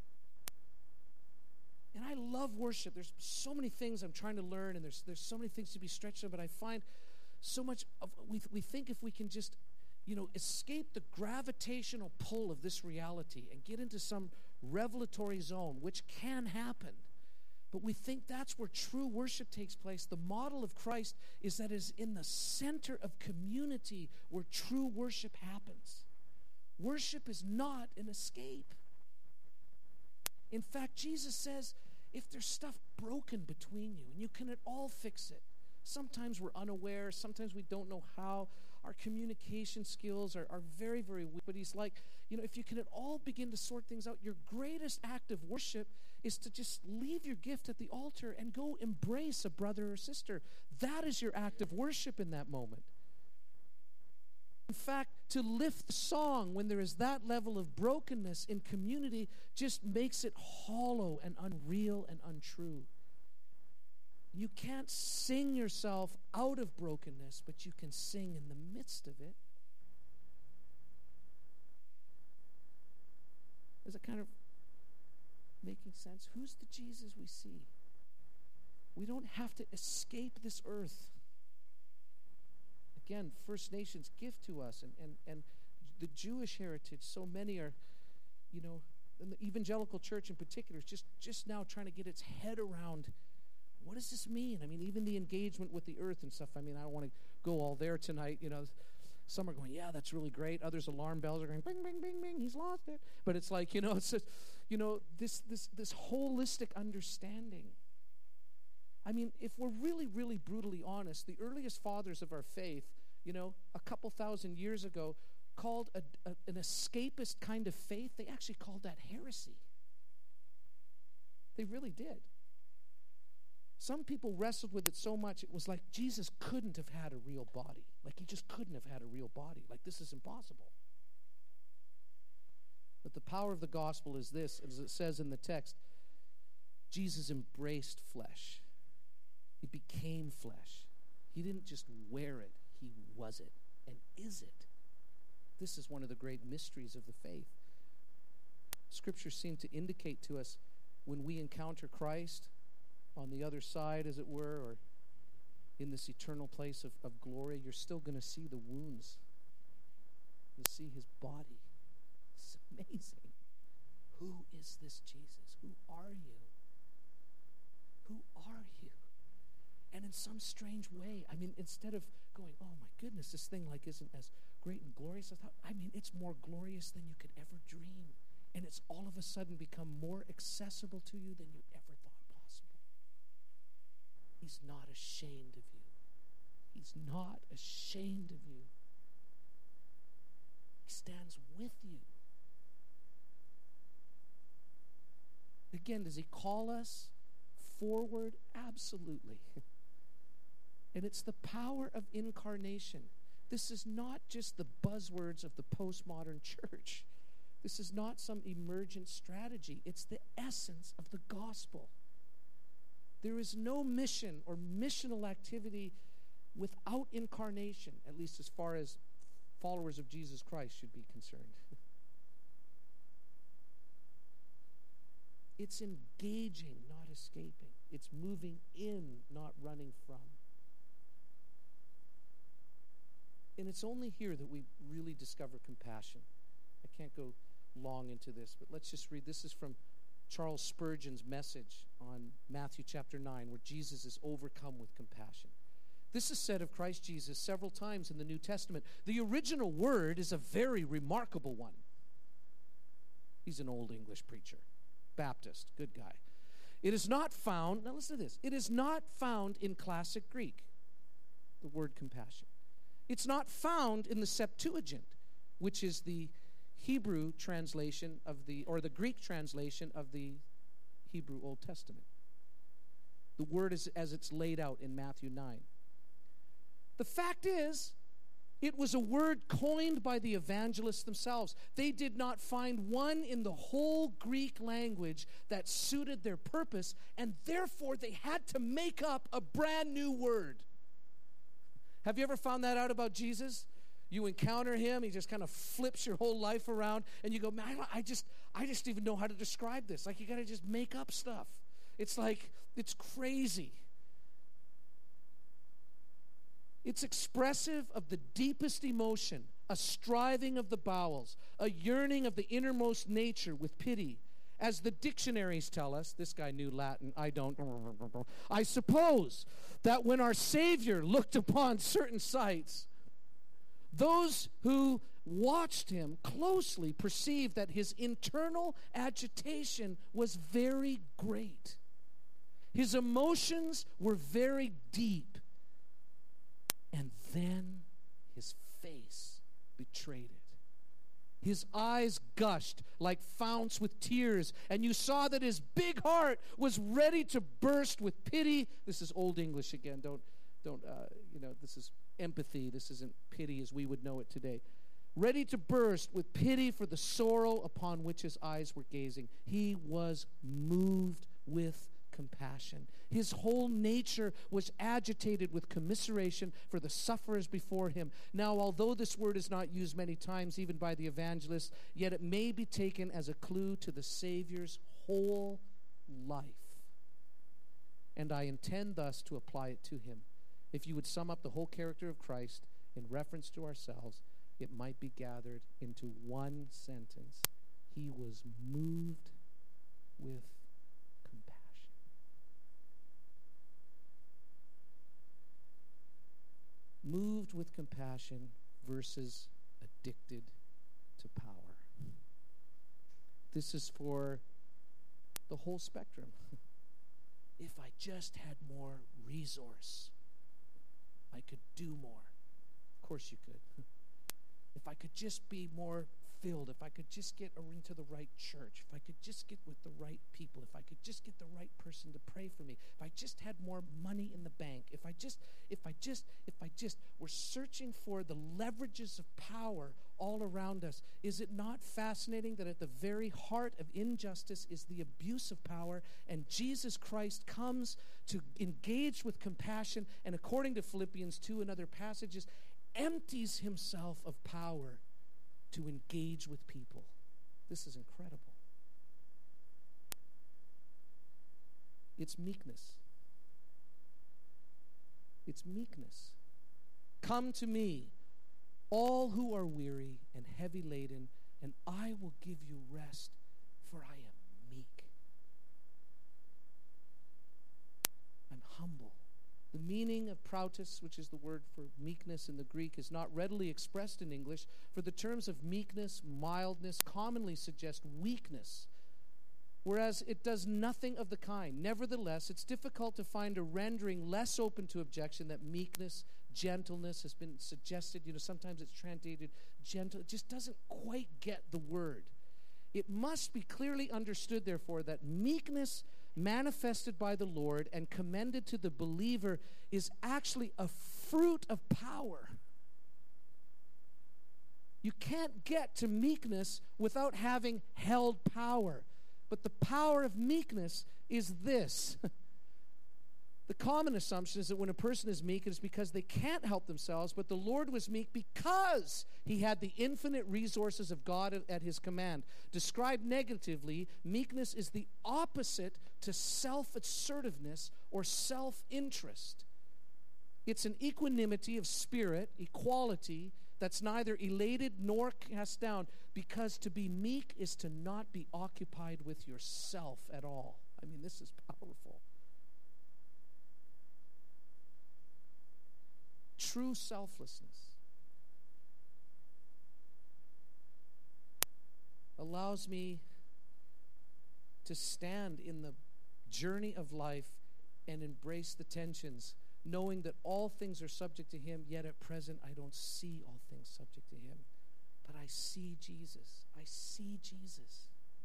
And I love worship. There's so many things I'm trying to learn, and there's there's so many things to be stretched on, but I find so much of, we we think if we can just, you know, escape the gravitational pull of this reality and get into some revelatory zone, which can happen, but we think that's where true worship takes place. The model of Christ is that it is in the center of community where true worship happens. Worship is not an escape. In fact, Jesus says, if there's stuff broken between you, and you can at all fix it. Sometimes we're unaware, sometimes we don't know how. Our communication skills are, are very, very weak. But he's like, you know, if you can at all begin to sort things out, your greatest act of worship is to just leave your gift at the altar and go embrace a brother or sister. That is your act of worship in that moment. In fact, to lift the song when there is that level of brokenness in community just makes it hollow and unreal and untrue. You can't sing yourself out of brokenness, but you can sing in the midst of it. Is it kind of making sense? Who's the Jesus we see? We don't have to escape this earth. Again, First Nations gift to us, and, and, and the Jewish heritage, so many are, you know, and the evangelical church in particular is just, just now trying to get its head around, what does this mean? I mean, even the engagement with the earth and stuff, I mean, I don't want to go all there tonight, you know. Some are going, yeah, that's really great. Others, alarm bells are going, bing, bing, bing, bing, he's lost it. But it's like, you know, it's just, you know, this this this holistic understanding. I mean, if we're really, really brutally honest, the earliest fathers of our faith, you know, a couple thousand years ago, called a, a, an escapist kind of faith, they actually called that heresy. They really did. Some people wrestled with it so much, it was like Jesus couldn't have had a real body. Like he just couldn't have had a real body. Like this is impossible. But the power of the gospel is this, as it says in the text, Jesus embraced flesh. He became flesh. He didn't just wear it, he was it and is it. This is one of the great mysteries of the faith. Scriptures seem to indicate to us when we encounter Christ on the other side, as it were, or in this eternal place of, of glory, you're still going to see the wounds. You'll see his body. It's amazing. Who is this Jesus? Who are you? Who are you? And in some strange way, I mean, instead of going, oh my goodness, this thing like isn't as great and glorious as I thought, I mean, it's more glorious than you could ever dream. And it's all of a sudden become more accessible to you than you ever thought possible. He's not ashamed of you. He's not ashamed of you. He stands with you. Again, does he call us forward? Absolutely. And it's the power of incarnation. This is not just the buzzwords of the postmodern church. This is not some emergent strategy. It's the essence of the gospel. There is no mission or missional activity without incarnation, at least as far as followers of Jesus Christ should be concerned. It's engaging, not escaping. It's moving in, not running from. And it's only here that we really discover compassion. I can't go long into this, but let's just read. This is from Charles Spurgeon's message on Matthew chapter nine, where Jesus is overcome with compassion. This is said of Christ Jesus several times in the New Testament. The original word is a very remarkable one. He's an old English preacher, Baptist, good guy. It is not found, now listen to this, it is not found in classic Greek, the word compassion. It's not found in the Septuagint, which is the Hebrew translation of the, or the Greek translation of the Hebrew Old Testament. The word is as it's laid out in Matthew nine. The fact is, it was a word coined by the evangelists themselves. They did not find one in the whole Greek language that suited their purpose, and therefore they had to make up a brand new word. Have you ever found that out about Jesus? You encounter him, he just kind of flips your whole life around, and you go, man, I just, I just even know how to describe this. Like, you got to just make up stuff. It's like, it's crazy. It's expressive of the deepest emotion, a striving of the bowels, a yearning of the innermost nature with pity. As the dictionaries tell us, this guy knew Latin, I don't. I suppose that when our Savior looked upon certain sights, those who watched him closely perceived that his internal agitation was very great. His emotions were very deep. And then his face betrayed it. His eyes gushed like founts with tears, and you saw that his big heart was ready to burst with pity. This is Old English again. Don't, don't, uh, you know, this is empathy. This isn't pity as we would know it today. Ready to burst with pity for the sorrow upon which his eyes were gazing. He was moved with compassion. His whole nature was agitated with commiseration for the sufferers before him. Now, although this word is not used many times, even by the evangelists, yet it may be taken as a clue to the Savior's whole life. And I intend thus to apply it to him. If you would sum up the whole character of Christ in reference to ourselves, it might be gathered into one sentence. He was moved with moved with compassion versus addicted to power. This is for the whole spectrum. If I just had more resource, I could do more. Of course you could. If I could just be more filled, if I could just get into the right church, if I could just get with the right people, if I could just get the right person to pray for me, if I just had more money in the bank, if I just, if I just, if I just, we're searching for the leverages of power all around us. Is it not fascinating that at the very heart of injustice is the abuse of power, and Jesus Christ comes to engage with compassion, and according to Philippians two and other passages, empties himself of power to engage with people. This is incredible. It's meekness. It's meekness. Come to me, all who are weary and heavy laden, and I will give you rest, for I am meek. I'm humble. The meaning of prautos, which is the word for meekness in the Greek, is not readily expressed in English, for the terms of meekness, mildness commonly suggest weakness, whereas it does nothing of the kind. Nevertheless, it's difficult to find a rendering less open to objection that meekness, gentleness has been suggested. You know, sometimes it's translated gentle. It just doesn't quite get the word. It must be clearly understood, therefore, that meekness manifested by the Lord and commended to the believer is actually a fruit of power. You can't get to meekness without having held power. But the power of meekness is this. The common assumption is that when a person is meek, it is because they can't help themselves, but the Lord was meek because he had the infinite resources of God at, at his command. Described negatively, meekness is the opposite to self-assertiveness or self-interest. It's an equanimity of spirit, equality, that's neither elated nor cast down, because to be meek is to not be occupied with yourself at all. I mean, this is powerful. True selflessness allows me to stand in the journey of life and embrace the tensions, knowing that all things are subject to him, yet at present I don't see all things subject to him. But I see Jesus. I see Jesus.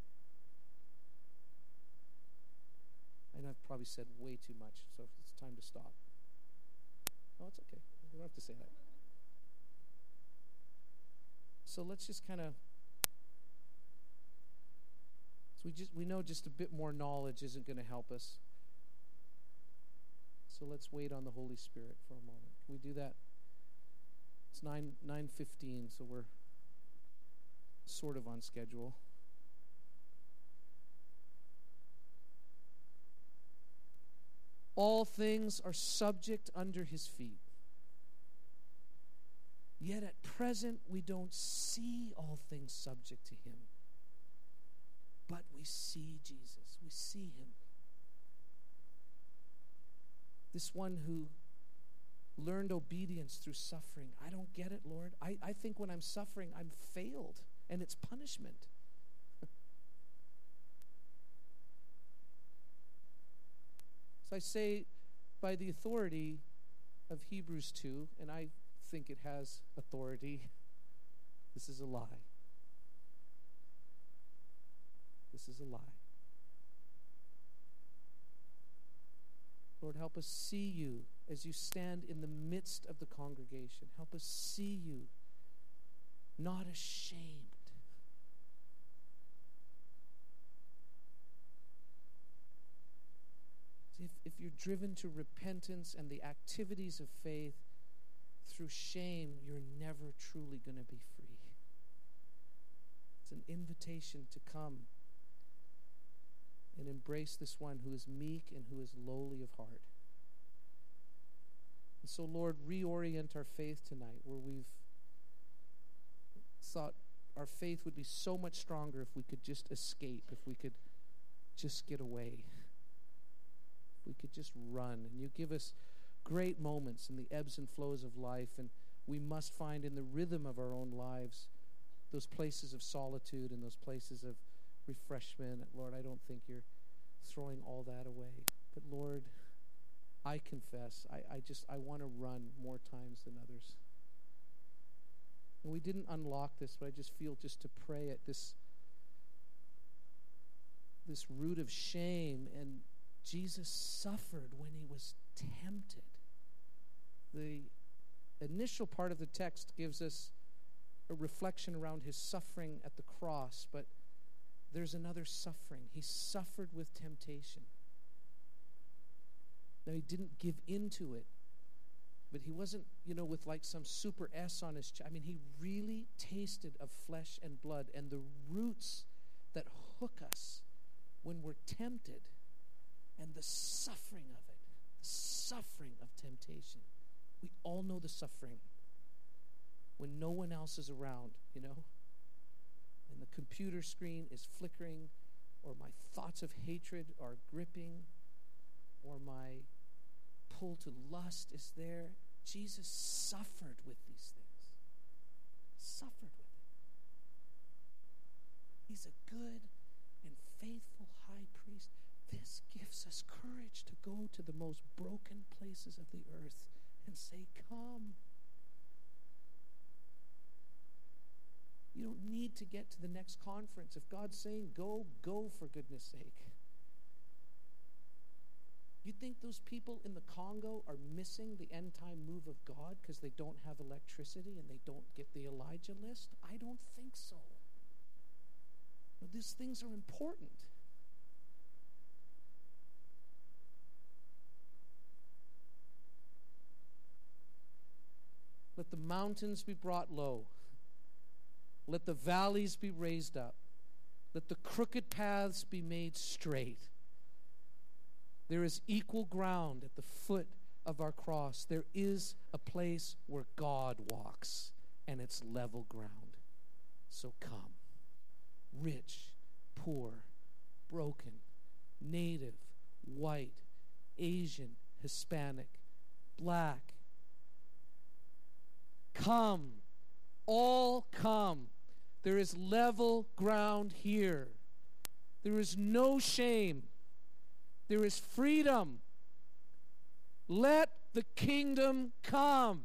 I know I've probably said way too much, so it's time to stop. No, it's okay. You don't have to say that. So let's just kind of, so we just we know just a bit more knowledge isn't going to help us. So let's wait on the Holy Spirit for a moment. Can we do that? It's nine nine fifteen, so we're sort of on schedule. All things are subject under his feet. Yet at present we don't see all things subject to him. But we see Jesus. We see him. This one who learned obedience through suffering. I don't get it, Lord. I, I think when I'm suffering, I'm failed, and it's punishment. So I say, by the authority of Hebrews two, and I think it has authority, this is a lie. This is a lie. Lord, help us see you as you stand in the midst of the congregation. Help us see you not ashamed. If, if you're driven to repentance and the activities of faith through shame, you're never truly going to be free. It's an invitation to come and embrace this one who is meek and who is lowly of heart. And so, Lord, reorient our faith tonight where we've thought our faith would be so much stronger if we could just escape, if we could just get away, if we could just run. And you give us great moments in the ebbs and flows of life, and we must find in the rhythm of our own lives those places of solitude and those places of refreshment. Lord, I don't think you're throwing all that away. But Lord, I confess, I, I just, I want to run more times than others. And we didn't unlock this, but I just feel just to pray at this, this root of shame. And Jesus suffered when he was tempted. The initial part of the text gives us a reflection around his suffering at the cross, but there's another suffering. He suffered with temptation. Now, he didn't give into it, but he wasn't, you know, with like some super S on his chest. I mean, he really tasted of flesh and blood and the roots that hook us when we're tempted and the suffering of it, the suffering of temptation. We all know the suffering when no one else is around, you know, and the computer screen is flickering, or my thoughts of hatred are gripping, or my pull to lust is there. Jesus suffered with these things. Suffered with it. He's a good and faithful high priest. This gives us courage to go to the most broken places of the earth and say, come. You don't need to get to the next conference. If God's saying go, go for goodness sake. You think those people in the Congo are missing the end time move of God because they don't have electricity and they don't get the Elijah list? I don't think so. No, these things are important. Let the mountains be brought low. Let the valleys be raised up. Let the crooked paths be made straight. There is equal ground at the foot of our cross. There is a place where God walks, and it's level ground. So come. Rich, poor, broken, native, white, Asian, Hispanic, black. Come. All come. There is level ground here. There is no shame. There is freedom. Let the kingdom come.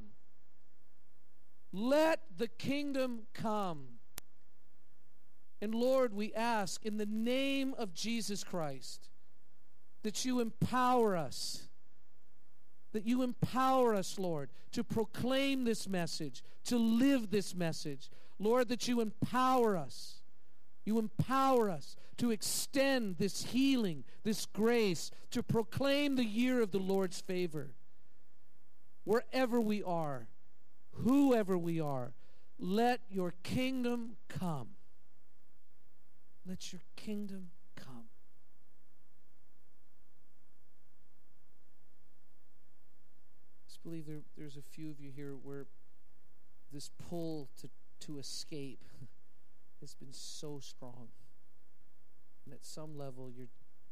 Let the kingdom come. And Lord, we ask in the name of Jesus Christ that you empower us. That you empower us, Lord, to proclaim this message, to live this message. Lord, that you empower us. You empower us to extend this healing, this grace, to proclaim the year of the Lord's favor. Wherever we are, whoever we are, let your kingdom come. Let your kingdom come. I just believe there, there's a few of you here where this pull to, to escape has been so strong. And at some level, you're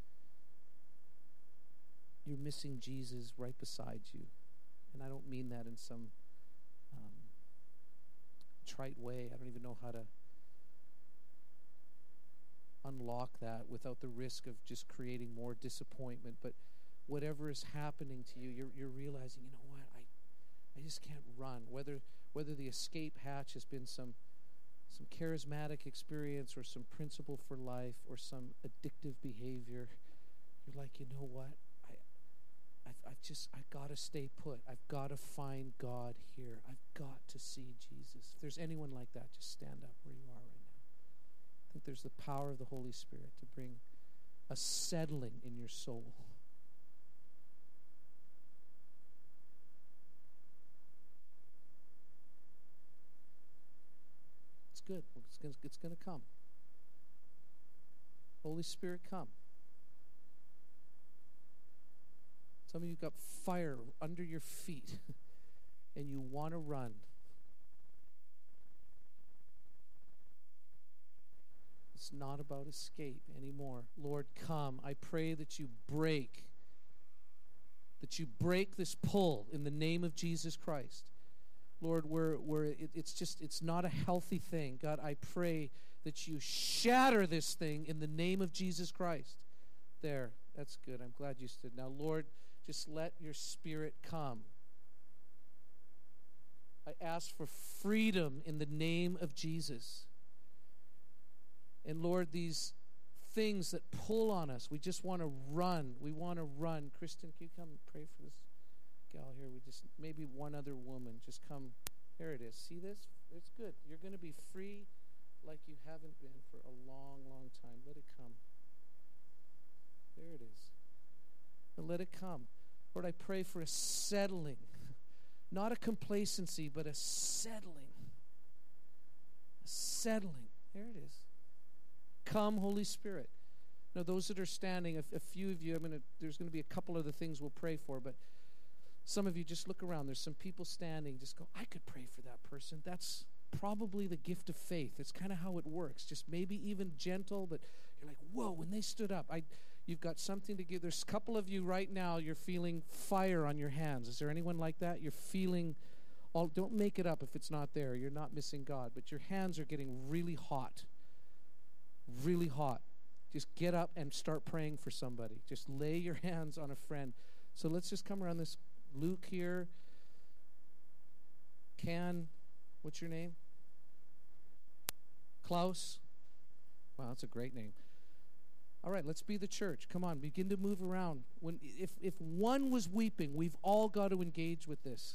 you're missing Jesus right beside you. And I don't mean that in some um, trite way. I don't even know how to unlock that without the risk of just creating more disappointment. But whatever is happening to you, you're you're realizing, you know what, I I just can't run. Whether whether the escape hatch has been some some charismatic experience or some principle for life or some addictive behavior, you're like, you know what, I I've, I've just I've got to stay put. I've got to find God here. I've got to see Jesus. If there's anyone like that, just stand up where you are right now. I think there's the power of the Holy Spirit to bring a settling in your soul. It's good. It's going it's going to come. Holy Spirit, come. Some of you got fire under your feet and you want to run. It's not about escape anymore. Lord, come. I pray that you break, that you break this pull in the name of Jesus Christ. Lord, where where it, it's just, it's not a healthy thing. God, I pray that you shatter this thing in the name of Jesus Christ. There, that's good. I'm glad you stood. Now, Lord, just let your Spirit come. I ask for freedom in the name of Jesus. And Lord, these things that pull on us, we just want to run. We want to run. Kristen, can you come and pray for this gal here? We just, maybe one other woman, just come. There it is. See this? It's good. You're going to be free like you haven't been for a long, long time. Let it come. There it is. But let it come. Lord, I pray for a settling. Not a complacency, but a settling. A settling. There it is. Come, Holy Spirit. Now, those that are standing, a, a few of you, I'm gonna, there's going to be a couple other things we'll pray for, but some of you just look around. There's some people standing. Just go, I could pray for that person. That's probably the gift of faith. It's kind of how it works. Just maybe even gentle, but you're like, whoa, when they stood up, I, you've got something to give. There's a couple of you right now, you're feeling fire on your hands. Is there anyone like that? You're feeling, all, don't make it up if it's not there. You're not missing God, but your hands are getting really hot. Really hot. Just get up and start praying for somebody. Just lay your hands on a friend. So let's just come around this. Luke here. Can, what's your name? Klaus? Wow, that's a great name. All right, let's be the church. Come on, begin to move around. When if if one was weeping, we've all got to engage with this.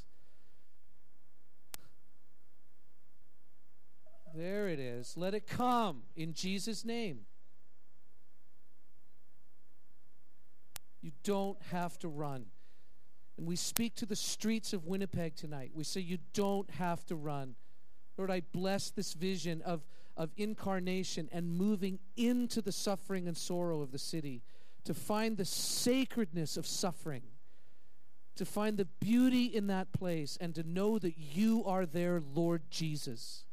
There it is. Let it come in Jesus' name. You don't have to run. And we speak to the streets of Winnipeg tonight. We say you don't have to run. Lord, I bless this vision of, of incarnation and moving into the suffering and sorrow of the city, to find the sacredness of suffering, to find the beauty in that place, and to know that you are there, Lord Jesus.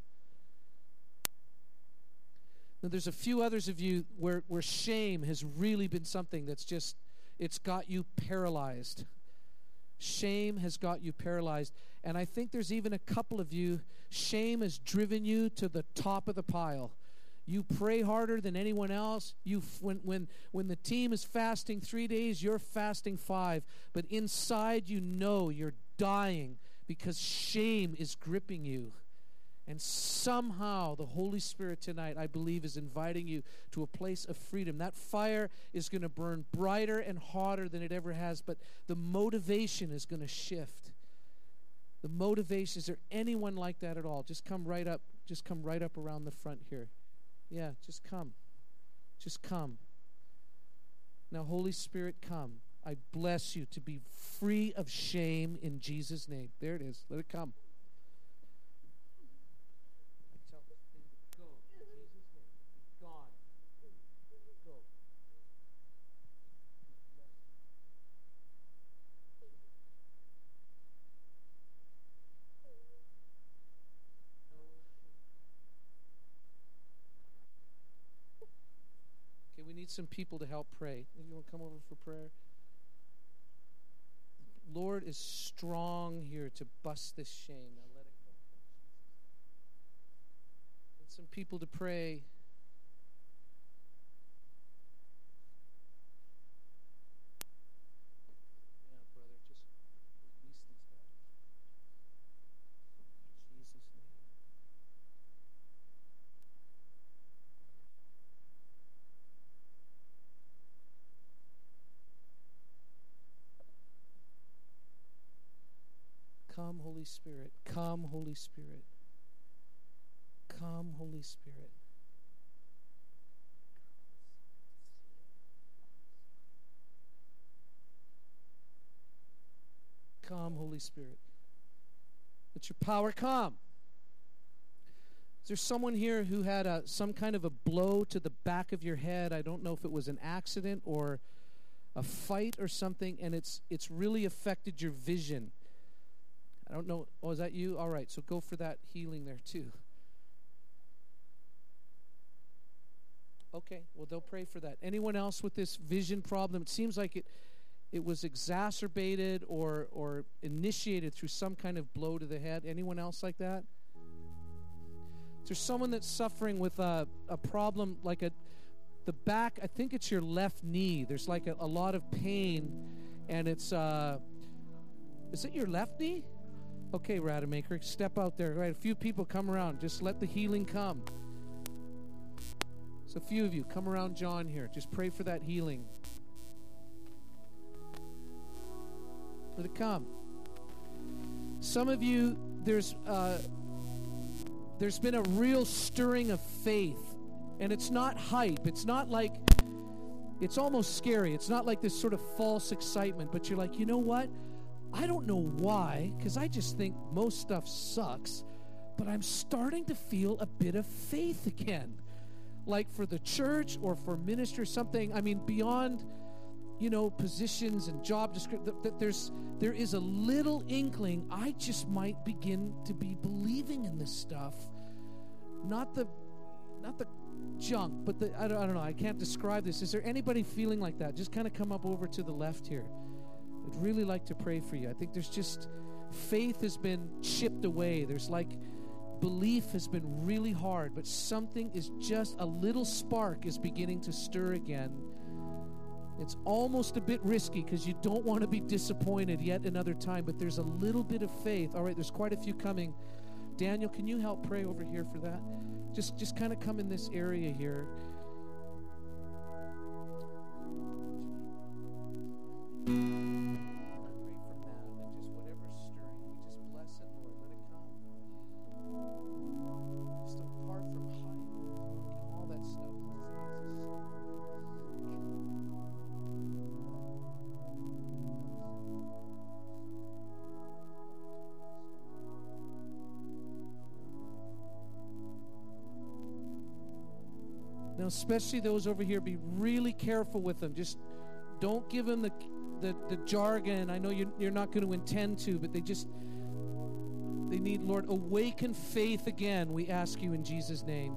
Now, there's a few others of you where, where shame has really been something that's just, it's got you paralyzed. Shame has got you paralyzed. And I think there's even a couple of you, shame has driven you to the top of the pile. You pray harder than anyone else. You, when, when, when the team is fasting three days, you're fasting five. But inside you know you're dying because shame is gripping you. And somehow the Holy Spirit tonight, I believe, is inviting you to a place of freedom. That fire is going to burn brighter and hotter than it ever has, but the motivation is going to shift. The motivation, is there anyone like that at all? Just come right up. Just come right up around the front here. Yeah, just come. Just come. Now, Holy Spirit, come. I bless you to be free of shame in Jesus' name. There it is. Let it come. We need some people to help pray. You want to come over for prayer? Lord is strong here to bust this shame. Now let it go. Need some people to pray. Yeah, brother, just release these guys. In Jesus' name. Come, Holy Spirit. Come, Holy Spirit. Come, Holy Spirit. Come, Holy Spirit. Let your power come. Is there someone here who had a, some kind of a blow to the back of your head? I don't know if it was an accident or a fight or something, and it's it's really affected your vision. I don't know. Oh, is that you? All right, so go for that healing there too. Okay, well, they'll pray for that. Anyone else with this vision problem? It seems like it it was exacerbated or or initiated through some kind of blow to the head. Anyone else like that? Is there someone that's suffering with a, a problem like a the back? I think it's your left knee. There's like a, a lot of pain, and it's uh, is it your left knee? Okay, Rademacher, step out there. Right, a few people come around. Just let the healing come. So a few of you, come around John here. Just pray for that healing. Let it come. Some of you, there's uh, there's been a real stirring of faith. And it's not hype. It's not like, it's almost scary. It's not like this sort of false excitement. But you're like, you know what? I don't know why, because I just think most stuff sucks, but I'm starting to feel a bit of faith again. Like for the church or for ministry or something, I mean, beyond, you know, positions and job description, that there's, there is a little inkling, I just might begin to be believing in this stuff. Not the, not the junk, but the, I don't, I don't know, I can't describe this. Is there anybody feeling like that? Just kind of come up over to the left here. I'd really like to pray for you. I think there's just, faith has been chipped away. There's like, belief has been really hard, but something is just, a little spark is beginning to stir again. It's almost a bit risky because you don't want to be disappointed yet another time, but there's a little bit of faith. All right, there's quite a few coming Daniel, can you help pray over here for that? Just, just kind of come in this area here. Pray from that, and just whatever's stirring, we just bless it, Lord. Let it come. Just apart from height, all that stuff. Now, especially those over here, be really careful with them. Just don't give them the the, the jargon. I know you're, you're not going to intend to, but they just, they need, Lord, awaken faith again, we ask you in Jesus' name.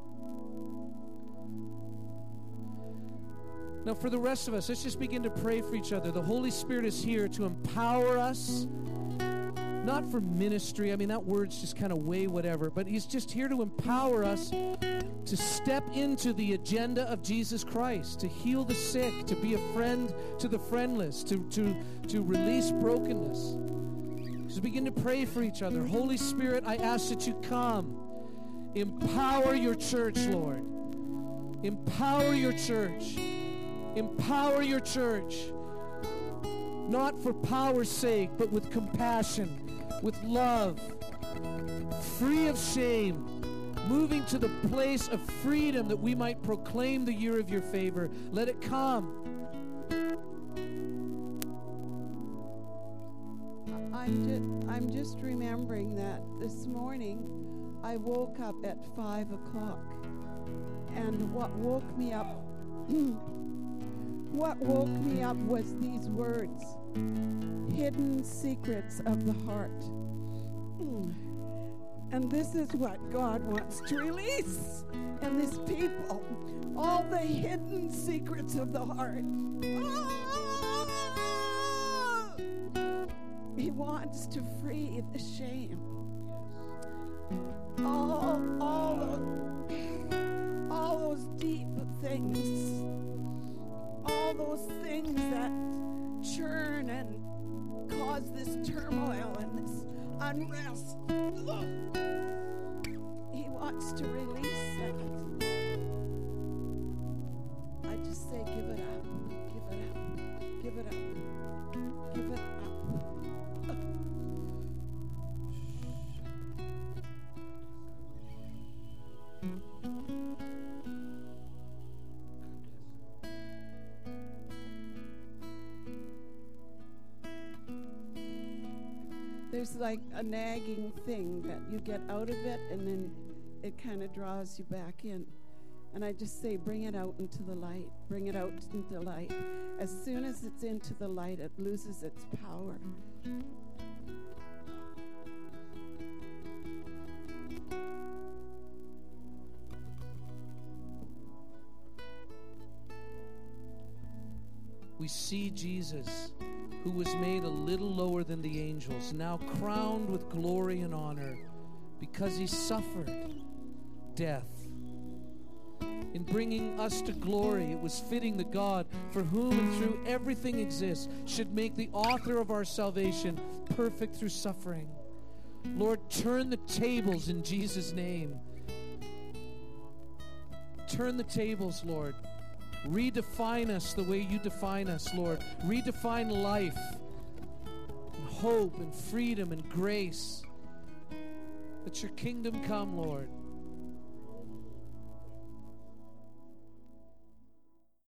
Now, for the rest of us, let's just begin to pray for each other. The Holy Spirit is here to empower us, not for ministry. I mean, that word's just kind of way whatever, but He's just here to empower us to step into the agenda of Jesus Christ, to heal the sick, to be a friend to the friendless, to, to, to release brokenness. So begin to pray for each other. Holy Spirit, I ask that you come. Empower your church, Lord. Empower your church. Empower your church. Not for power's sake, but with compassion, with love, free of shame, moving to the place of freedom that we might proclaim the year of your favor. Let it come. I'm just, I'm just remembering that this morning I woke up at five o'clock, and what woke me up, what woke me up was these words, hidden secrets of the heart. And this is what God wants to release in this people. All the hidden secrets of the heart. Ah! He wants to free the shame. All, all, those, all those deep things. All those things that churn and cause this turmoil and this unrest. Ugh. He wants to release that. I just say, give it up, give it up, give it up, give it up. There's like a nagging thing that you get out of it, and then it kind of draws you back in. And I just say, bring it out into the light. Bring it out into the light. As soon as it's into the light, it loses its power. We see Jesus, who was made a little lower than the angels, now crowned with glory and honor because he suffered death. In bringing us to glory, it was fitting that God, for whom and through everything exists, should make the author of our salvation perfect through suffering. Lord, turn the tables in Jesus' name. Turn the tables, Lord. Redefine us the way you define us, Lord. Redefine life and hope and freedom and grace. Let your kingdom come, Lord.